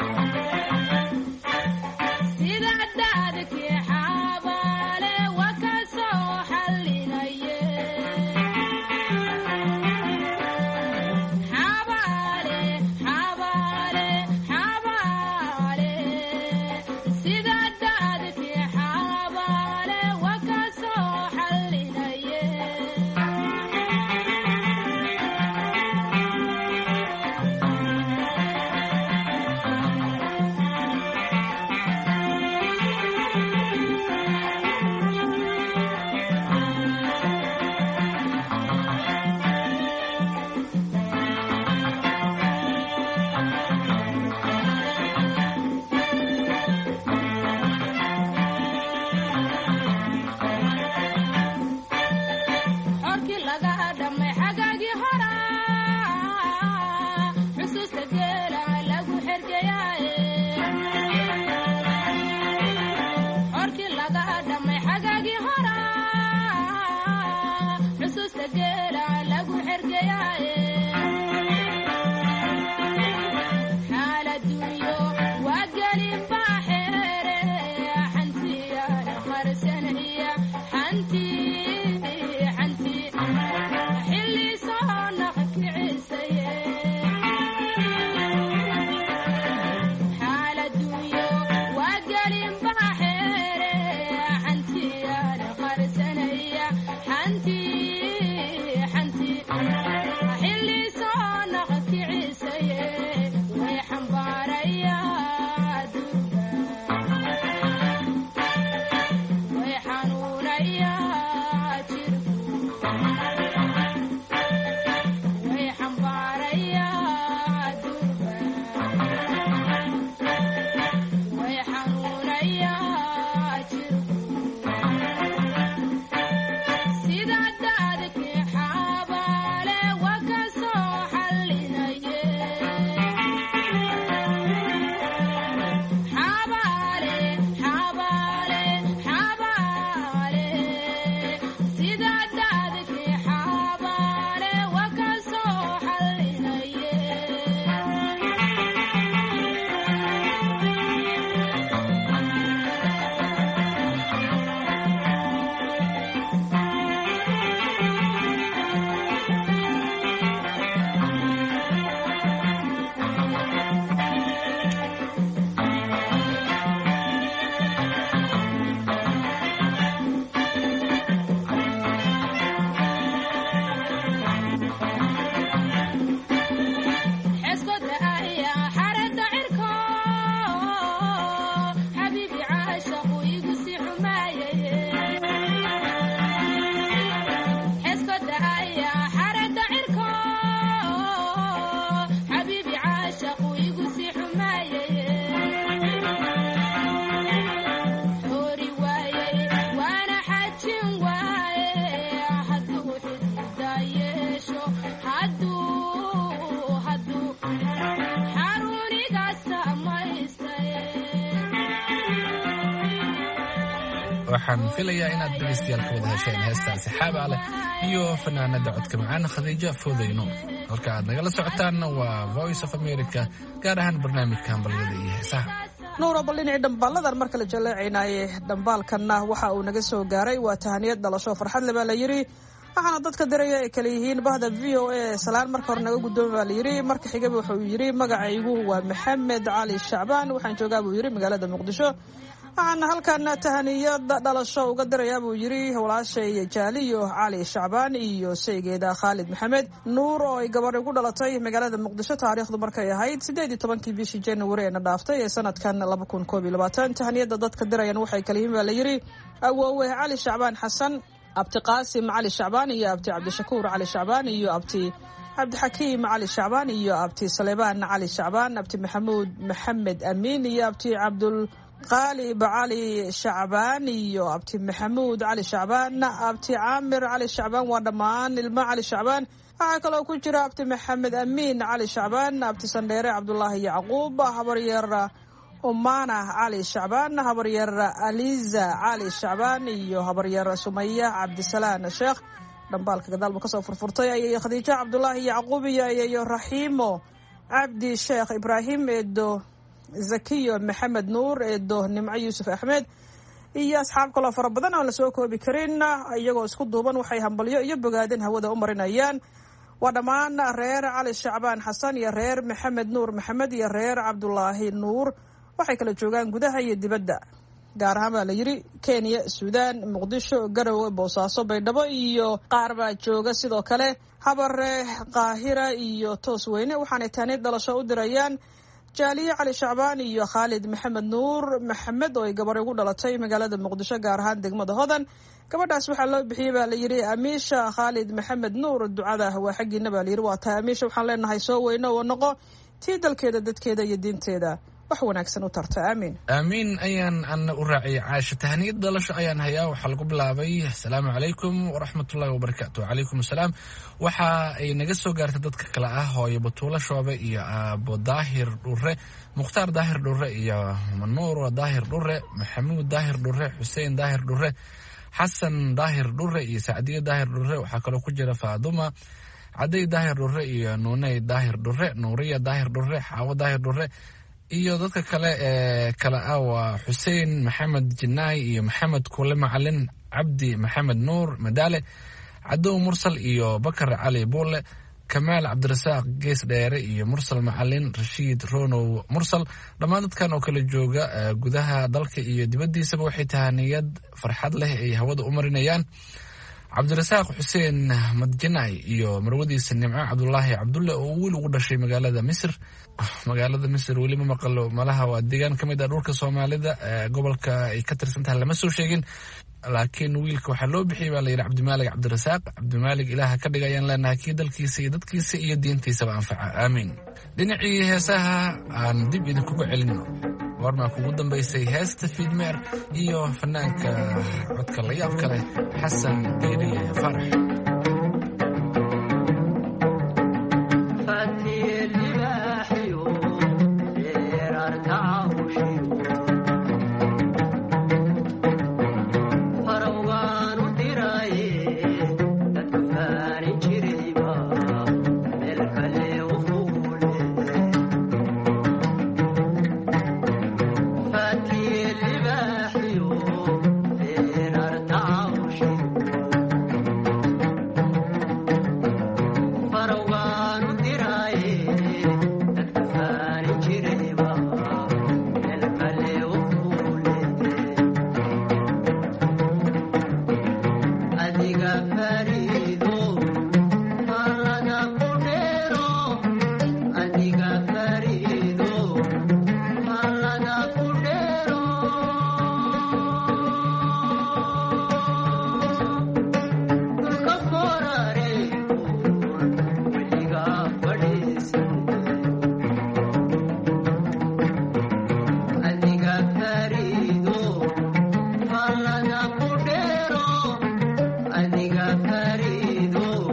sida daadkii xabaale waa ka soo xallinaye xabaale sida daadkii xabaale waa ka soo xallinaye waxaan filayaa inaad dhegaystayaal ka wada hesheen heestaasi xaaba leh iyo fanaanada codka macaan khadiija foodayno. halka aad nagala socotaanna waa Voice of America, gaar ahaan barnaamijka hambalyada iyo heesaha. nuura bal dhinacii dhambaaladan mar kale jaleecaynaaye dhambaalkanna waxa uu naga soo gaaray waa tahaniyad dhalasho farxad le baa la yidhi. waxaana dadka diraya ay kale yihiin bahda VOA salaan marka hore naga guddoon baa la yidhi. marka xigaba wuxuu yidhi magacaygu waa Maxamed Cali Shacbaan, waxaan joogaa buu yidhi magaalada Muqdisho. waxaana halkan tahaniyada dhalasho uga dirayaa buu yidhi walaashay Jaaliyo Cali Shacbaan iyo saygeeda Khalid Maxamed Nuur oo ay gabar ugu dhalatay magaalada Muqdisho taariikhdu markay ahayd 18 bishii January ee dhaaftay ee sanadkan 2022. tahaniyada dadka dirayaan waxay kale yihiin baa la yidhi awoowe Cali Shacbaan Xasan, abti Qaasim Cali Shacbaan iyo abti Cabdishakuur Cali Shacbaan iyo abti Cabdixakiim Cali Shacbaan iyo abti Saleebaan Cali Shacbaan, abti Maxamuud Maxamed Amiin iyo abti Cabdul Qaalib Cali Shacbaan iyo abti Maxamuud Cali Shacbaan, abti Caamir Cali Shacbaan waa dhammaan ilmo Cali Shacbaan. waxaa kaloo ku jira abti Maxamed Amiin Cali Shacbaan, abti Sandheere Cabdullaahi Yacquub, habaryar Umaana Cali Shacbaan, habaryar Aliza Cali Shacbaan iyo habaryar Sumaya Cabdisalaan Sheekh. dhambaalka gadaalba kasoo furfurtay ayay Khadiijo Cabdullaahi Yacquub iyo Raxiimo Cabdi Sheekh Ibraahim eedo Zakiyo Maxamed Nuur eedo Nimco Yuusuf Axmed iyo asxaab kaloo fara badan oo la soo koobi karin. iyagoo isku duuban waxay hambalyo iyo bogaadin hawada u marinayaan waa dhammaan reer Cali Shacbaan Xasan iyo reer Maxamed Nuur Maxamed iyo reer Cabdullaahi Nuur. waxay kala joogaan gudaha iyo dibadda, gaar ahaan baa la yidhi Kenya, Suudaan, Muqdisho, Garowe, Boosaaso, Baydhabo iyo qaar baa jooga sidoo kale Habare, Qaahira iyo Toosweyne. waxaanay taanid dhalasho u dirayaan Jaaliyo Cali Shacbaan iyo Khalid Maxamed Nuur Maxamed oo ay gabar ugu dhalatay magaalada Muqdisho, gaar ahaan degmada Hodan. gabadhaas waxaa loo bixiyey baa la yidhi Amiisha Khalid Maxamed Nuur. ducada waa xaggiina baa la yidhi. waa tahay Amiisha, waxaan leenahay soo weyno oo noqo tii dalkeeda, dadkeeda iyo diinteeda wax wanaagsan u tarta. aamin aamin ayaan ana u raaciyay. caasha tahaniyad dhalasho ayaan hayaa. waxaa lagu bilaabay asalaamu calaykum waraxmatullaahi wabarakaatu. calaykum asalaam. waxa ay naga soo gaartay dadka kale ah hooyo Batuulo Shoobe iyo Aabo Daahir Dhure, Mukhtaar Daahir Dhure iyo Manuur Daahir Dhure, Maxamuud Daahir Dhure, Xuseen Daahir Dhure, Xasan Daahir Dhure iyo Sacdiyo Daahir Dhure. waxaa kaloo ku jira Faaduma Caday Daahir Dhure iyo Nuunay Daahir Dhure, Nuuriya Daahir Dhure, Xaawo Daahir Dhure iyo dadka kale ee kala ah waa Xuseen Maxamed Jinaay iyo Maxamed Kule Macalin, Cabdi Maxamed Nuur Madaale, Cadow Mursal iyo Bakar Cali Buule, Kamaal Cabdirasaaq Gees Dheere iyo Mursal Macalin, Rashiid Ronow Mursal. dhammaan dadkan oo kala jooga gudaha dalka iyo dibaddiisaba waxay tahaniyad farxad leh ay hawada u marinayaan Cabdirasaaq Xuseen Madjinaay iyo marwadiisa Nimco Cabdullaahi Cabdulle oo wiil ugu dhashay magaalada Misr. weli ma maqalo, malaha waa deegaan ka mid ah dhulka Soomaalida. gobolka ay ka tirsan tahay lama soo sheegin, laakiin wiilka waxaa loo bixiyay baa la yidhi Cabdimaalig Cabdirasaaq. Cabdimaalig ilaaha ka dhigayaan leenahay kii dalkiisa iyo dadkiisa iyo diintiisaba anfaca. aamiin. dhinacii heesaha aan dib idinkugu celino. warmaa kugu dambaysay heesta Fiidmeer iyo fanaanka codka la yaab kale Xasan Geeriye Farax. Adiga fariido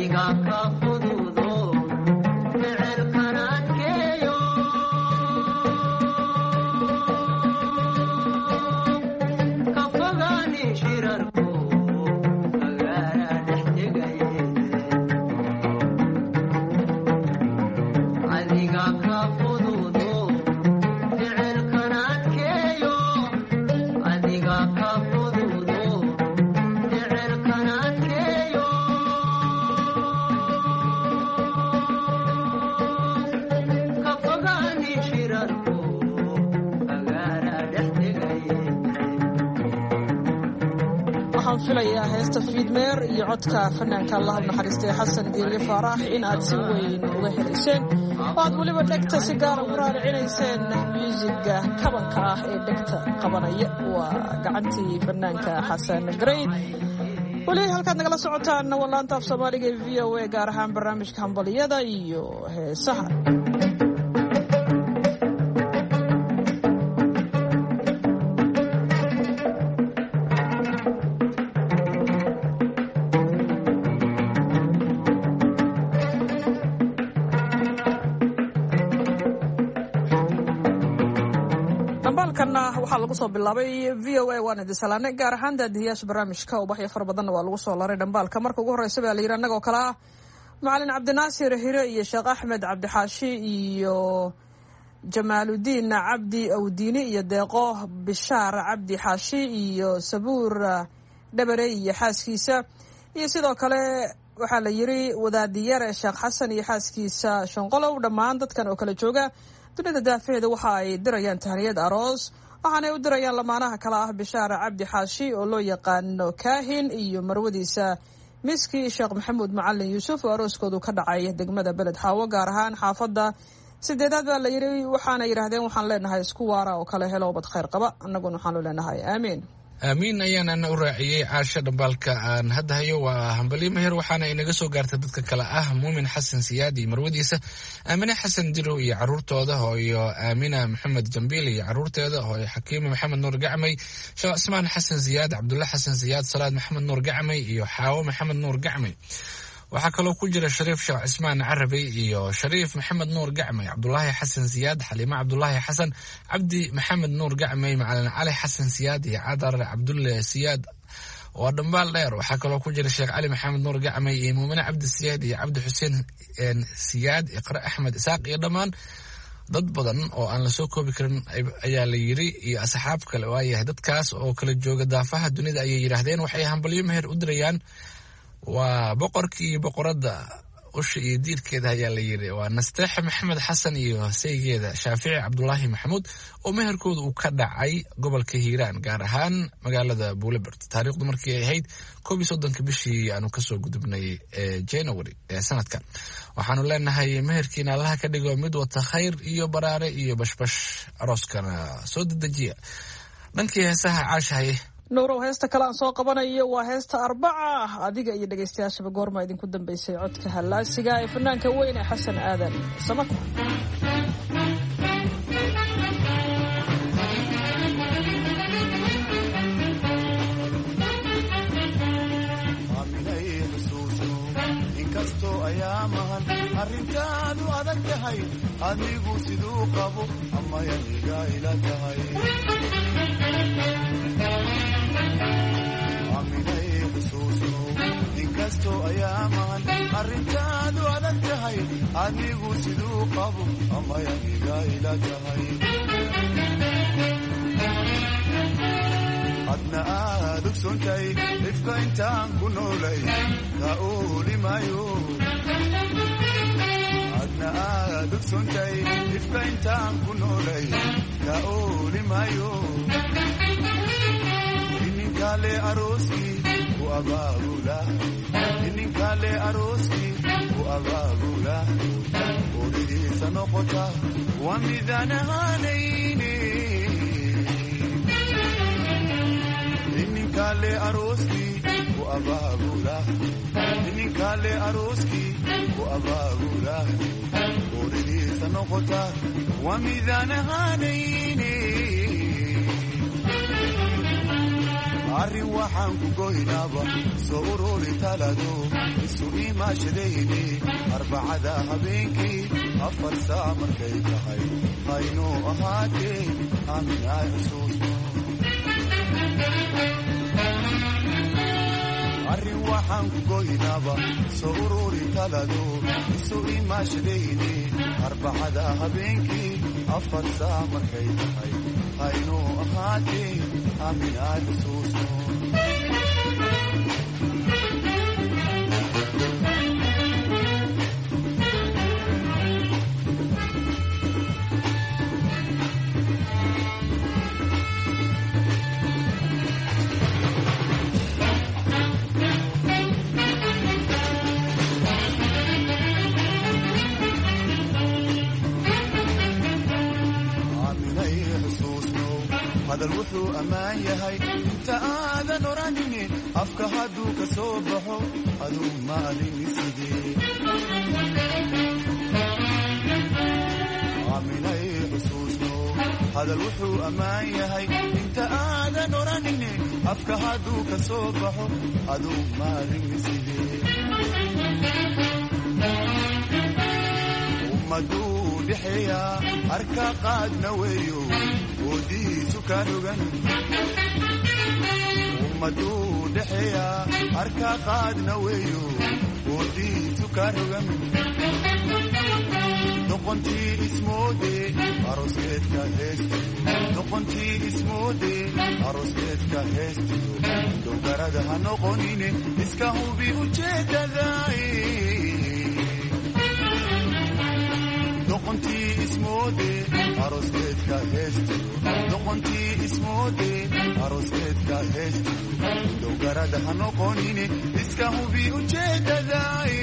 filayaa heesta fiidmeer iyo codka fanaanka allah naxariistay xasan diiriye faarax in aad si weyn uga helayseen oo aad weliba dhegta si gaara ugu raaricinayseen muusiga kabanka ah ee dhegta qabanaya waa gacantii fanaanka xasan gareyd weli halkaad nagala socotaan waa laanta af soomaaliga ee v o a gaar ahaan barnaamijka hambaliyada iyo heesaha waxaa lagu soo bilaabay v o a waan idin salaanay gaar ahaan daadihiyaasha barnaamijka ubaxyo fara badanna waa lagu soo laray dhambaalka marka ugu horreysa baa la yidhi annagoo kale ah macalin cabdinaasir hire iyo sheekh axmed cabdixaashi iyo jamaaludiin cabdi awdiini iyo deeqo bishaar cabdi xaashi iyo sabuur dhabarey iyo xaaskiisa iyo sidoo kale waxaa la yidhi wadaadiyare sheekh xasan iyo xaaskiisa shanqolow dhammaan dadkan oo kala jooga dunida daafaheeda waxa ay dirayaan tahniyad aroos waxaanay u dirayaan lamaanaha kale ah bishaar cabdi xaashi oo loo yaqaano kaahin iyo marwadiisa miski sheekh maxamuud macalin yuusuf oo arooskoodu ka dhacay degmada beled xaawo gaar ahaan xaafadda 8aad baa la yidhi waxaana yidhaahdeen waxaan leenahay isku waara oo kale helo ubad khayr qaba annaguna waxaanu leenahay aamiin aamiin ayaan ana u raaciyey caasha dhambaalka aan hadda hayo waa hambalyo meher waxaana inaga soo gaartay dadka kale ah muumin xasan siyaad iyo marwadiisa aamine xasan dirow iyo caruurtooda hooyo aamina maxamed jambiil iyo caruurteeda hooyo xakiima maxamed nuur gacmay sheekh cismaan xasan siyaad cabdulla xasan siyaad salaad maxamed nuur gacmay iyo xaawo maxamed nuur gacmay waxaa kaloo ku jira shariif sheekh cismaan carabey iyo shariif maxamed nuur gacmay cabdulaahi xasan siyaad xaliimo cabdulaahi xasan cabdi maxamed nuur gacmay macalin cali xasan siyaad iyo cadar cabdulle siyaad waa dhambaal dheer waxaa kaloo ku jira sheekh cali maxamed nuur gacmay iyo muumine cabdi siyaad iyo cabdi xuseen siyaad iqre axmed isaaq iyo dhammaan dad badan oo aan lasoo koobi karin ayaa la yidhi iyo asxaab kale waayahay dadkaas oo kala jooga daafaha dunida ayay yidhaahdeen waxay hambalyo meher u dirayaan waa boqorkii iyo boqoradda usha iyo diirkeeda ayaa la yidhi waa nasteexe maxamed xasan iyo saygeeda shaafici cabdulaahi maxamuud oo meherkooda uu ka dhacay gobolka hiiraan gaar ahaan magaalada buulebert taariikhdu markii ay ahayd 31 bishii aanu kasoo gudubnay january ee sanadkan waxaanu leenahay meherkiina allaha ka dhigo mid wata khayr iyo baraare iyo bashbash arooskana soo dedejiya dhankii heesaha caashahay nuurow heesta kale aan soo qabanayo waa heesta arbaca adiga iyo dhegaystayaashaba goorma idinku dambaysay codka hallaasiga ee fanaanka weyn ee xasan aadan samaka aaminay xusuuso inkastoo ayaamahan arrintaadu adag tahay adigu siduu qabo ama yaniga ila tahay aaminay xusuuso inkastoo ayaamahan arrintaadu adag tahay adigu siduu qabo ama yaniga ila tahay adna aad ogsoontahay ifka intaan ku noolay ka oolimayo adna aad ogsoontahay ifka intaan ku noolay ka oolimayo ininkale arooskii ku abaabula ininkale arooskii ku abaabula ooridiisa noqota waa midaan ahaanayne ininkale arooskii ku abaabula ininkale arooskii ku abaabula ooridiisa noqota waa midaan ahaanayne arrin waxaan ku goynaaba soo ururi talado isu imaashadayni arbacada habeenkii 4 saac markay tahay haynuu ahaatee aaminay xusuusno arrin waxaan ku goynaaba soo ururi talado isu imaashadayni arbacada habeenkii 4 saac markay tahay haynuu ahaatee aaminay xusuusno hadal wuxuu ammaan yahay inta aadan oranini afka hadduu ka soo baxo aduu maalini sidee aaminay xusuusno hadal wuxuu ammaan yahay inta aadan oranini afka hadduu ka soo baxo aduu maalini sidee ummaduu dhexeeya arka qaadna weeyo oodiisu ka rogan ummaduu dhexeeya arka qaadna weeyo oodiisu ka rogan doqontii ismoode aroskeedka heestiyo doqontii ismoode aroskeedka heestiyo dowgarada ha noqonine iska hubi ujeedadaay doqontii ismoode aroskeedka heestiyo doqontii ismoode aroskeedka heestiyo dowgarada ha noqonine iska hubi ujeedadaay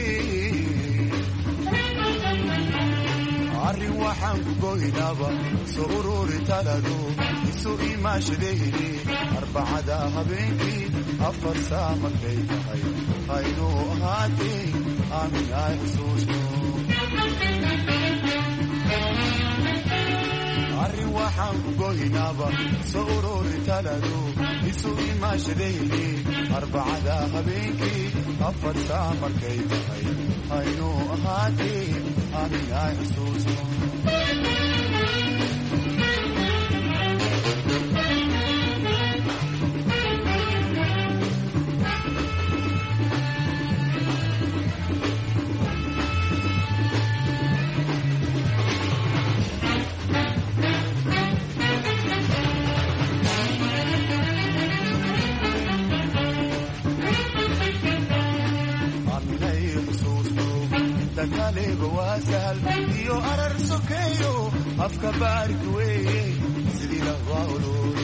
arrin waxaan ku goynaaba soo ururi talado isu imaashadayni arbacada habeenkii 4 saac markay tahay haynuu ahaatee aaminay xusuusno arrin waxaan ku goynaaba soo ururi talado isu imaashadayni arbacada habeenkii 4 saac markay tahay haynuu ahaatee aaminay xusuusno kaleba waa sahal iyo arar sokeeyo afka baarik weeye sidii laga ololo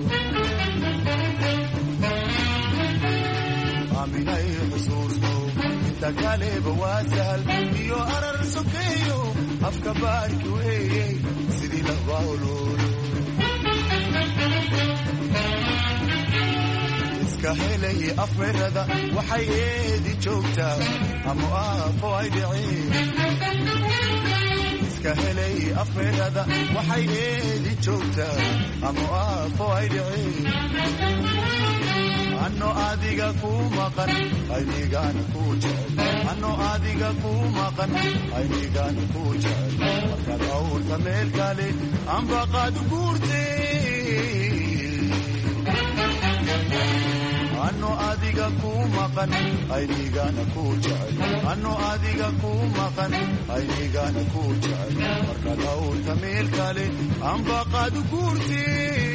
aaminay xusuusno inta kaleba waa sahal iyo arar sokeeyo afka baarik weeye sidii laga ololo iska helay afmerada waxay eedi joogtaa ama aafo ay dhiceen iska helay afmerada waxay eedi joogtaa ama aafo ay dhiceen anno adiga ku maqan aynigaana ku jecel anno adiga ku maqan aynigaana ku jecel markaad awrta meel kale anbaqaad guurtee anno adiga ku maqan aynigaana ku jecel anno adiga ku maqan aynigaana ku jecel markaad awrta meel kale anbaqaad guurtee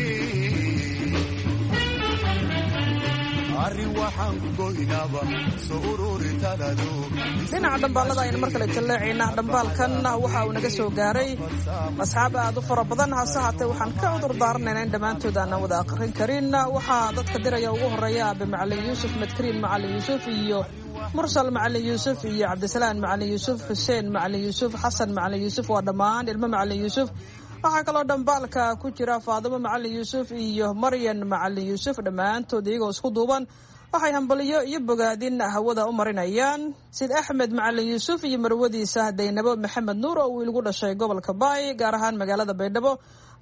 arrin waxaan ku goynaaba soo ururi talado dhinaca dhambaalada aynu mar kale jalleecaynaa dhambaalkan waxa uu naga soo gaaray asxaab aad u fara badan hase haatee waxaan ka cudur daaranaynaa in dhammaantood aanan wada aqrin karin waxaa dadka diraya ugu horreeya aabe macalin yuusuf madkariin macalin yuusuf iyo mursal macalin yuusuf iyo cabdisalaan macalin yuusuf xuseen macalin yuusuf xasan macalin yuusuf waa dhammaan ilmo macalin yuusuf waxaa kaloo dhambaalka ku jira faadimo macalin yuusuf iyo maryan macalin yuusuf dhammaantood iyagoo isku duuban waxay hambaliyo iyo bogaadin hawada u marinayaan sid axmed macalin yuusuf iyo marwadiisa daynabo maxamed nuur oo wiilgu dhashay gobolka baay gaar ahaan magaalada baydhabo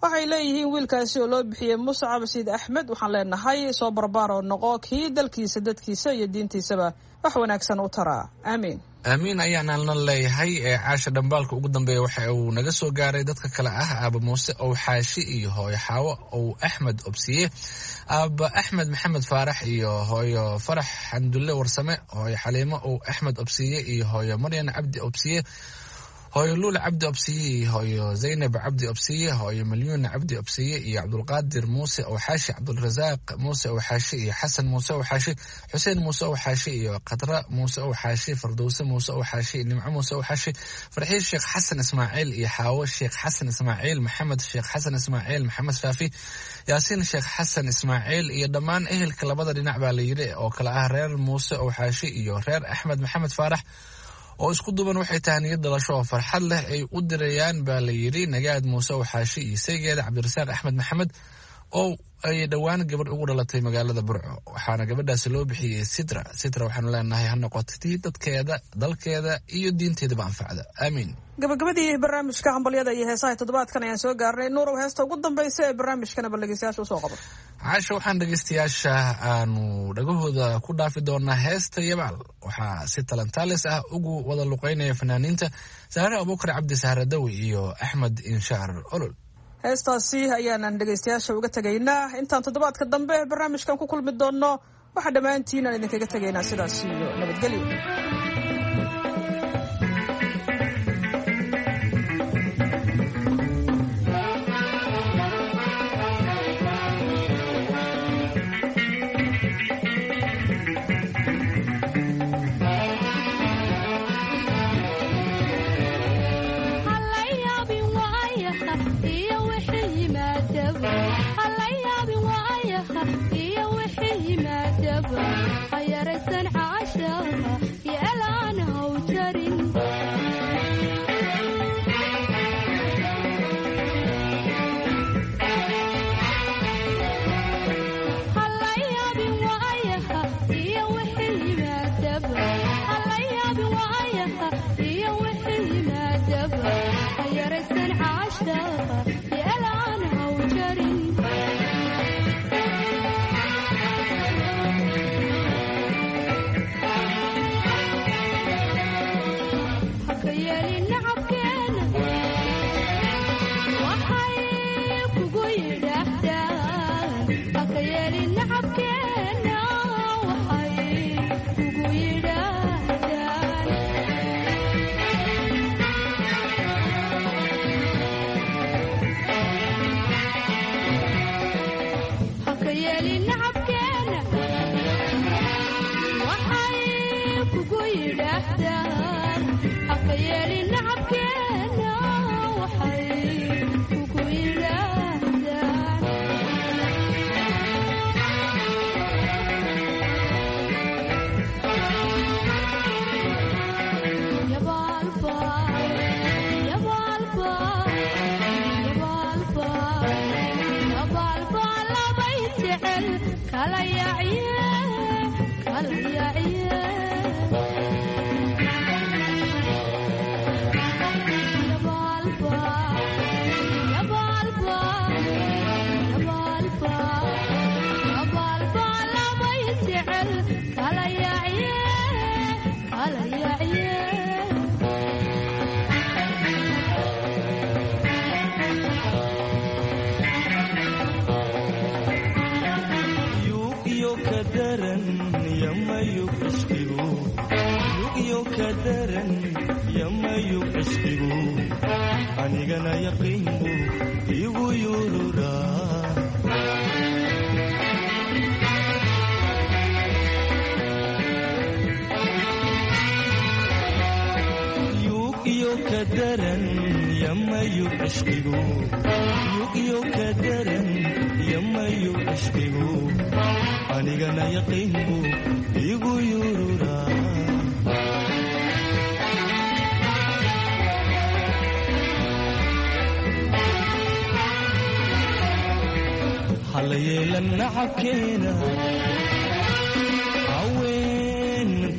waxay leeyihiin wiilkaasi oo loo bixiyey muscab siid axmed waxaan leenahay soo barbaar oo noqo kii dalkiisa dadkiisa iyo diintiisaba wax wanaagsan u taraa aamiin aamiin ayaanalna leeyahay caasha dhambaalka ugu dambeeya waxa uu naga soo gaaray dadka kale ah aaba muuse ow xaashi iyo hooyo xaawo ow axmed obsiye aaba axmed maxamed faarax iyo hooyo farax xandulle warsame hooyo xaliimo ow axmed obsiye iyo hooyo maryan cabdi obsiye hooyo luula cabdi obsiye iyo hooyo zaynab cabdi obsiye hooyo malyuun cabdi obsiye iyo cabdulqaadir muuse owxaashi cabdulrasaaq muuse owxaashi iyo xasan muuse owxaashi xuseen muuse owxaashi iyo khadra muuse owxaashi fardowse muuse owxaashi nimco muuse owxaashi farxiis sheekh xasan ismaaciil iyo xaawo sheekh xasan ismaaciil maxamed sheekh xasan ismaaciil maxamed shaafi yaasiin sheekh xasan ismaaciil iyo dhammaan ehelka labada dhinac baa layidhi oo kale ah reer muuse owxaashi iyo reer axmed maxamed faarax oo isku duban waxay tahay niyad dhalasho oo farxad leh ay u dirayaan baa la yidhi nagaad muuse owxaashi iyo saygeeda cabdirasaaq axmed maxamed oo ay dhowaan gabadh ugu dhalatay magaalada burco waxaana gabadhaasi loo bixiyey sitra waxaanu leenahay ha noqotii dadkeeda dalkeeda iyo diinteedaba anfacda aamiin gabagabadii barnaamijka hambalyada iyo heesaha toddobaadkan ayaan soo gaarnay nuurow heesta ugu dambaysa ee barnaamijkana bal dhegeystayaasha usoo qabo caasha waxaan dhegeystayaasha aanu dhagahooda ku dhaafi doonaa heesta yabaal waxaa si talentaalis ah ugu wada luqeynaya fanaaniinta sahre abuukar cabdi sahre dawi iyo axmed inshaar olol heestaasi ayaanan dhegeystayaasha uga tegaynaa intaan toddobaadka dambe barnaamijkan ku kulmi doonno waxaa dhammaantiin aan idinkaga tegaynaa sidaas iyo nabadgelyo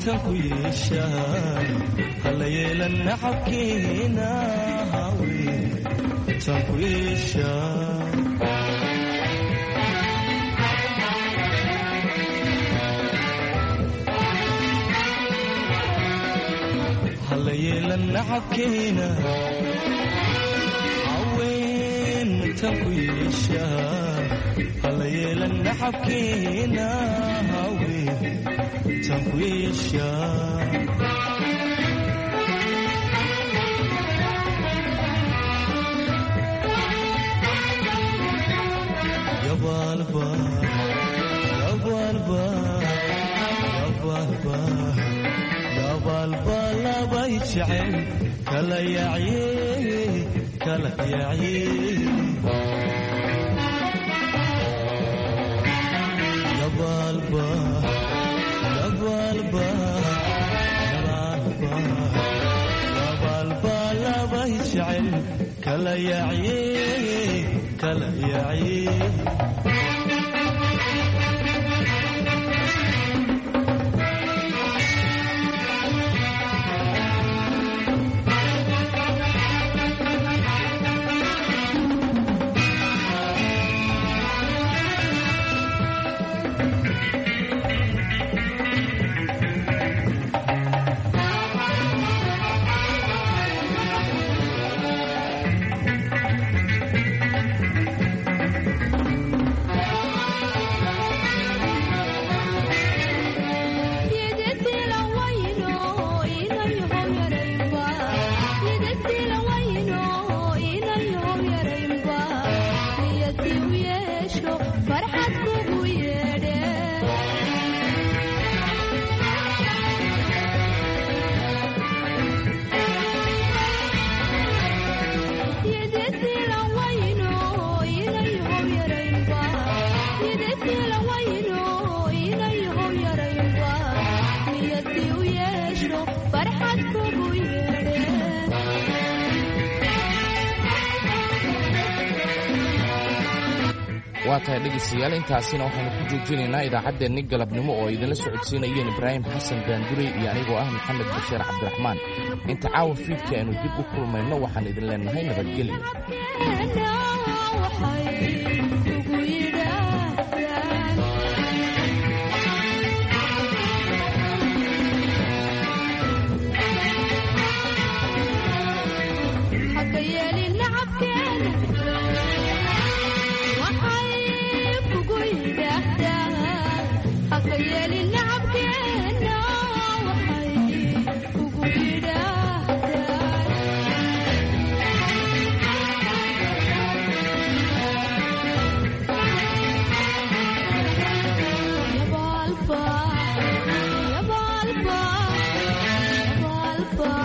tan ku yeeshaa hala yeelan nacabkeena haween tan ku yeeshaa hala yeelan nacabkeena haween tan ku yeeshaa hala yeelan nacabkeena haween tan ku yeeshaa yabalba yabalba yabalba yabalba labay jecel kala yacye kala yacye yabalba yabalba yabalba yabalba labay jecel kala yacye kala yacye waa tahay dhegaystayaal intaasina waxaynu ku joojinaynaa idaacaddeenni galabnimo oo idinla socodsiinayeen ibraahim xasan daandurey iyo anigoo ah maxamed bashiir cabdiraxmaan inta caawa fiidka aynu dib u kulmayno waxaan idin leenahay nabadgelyo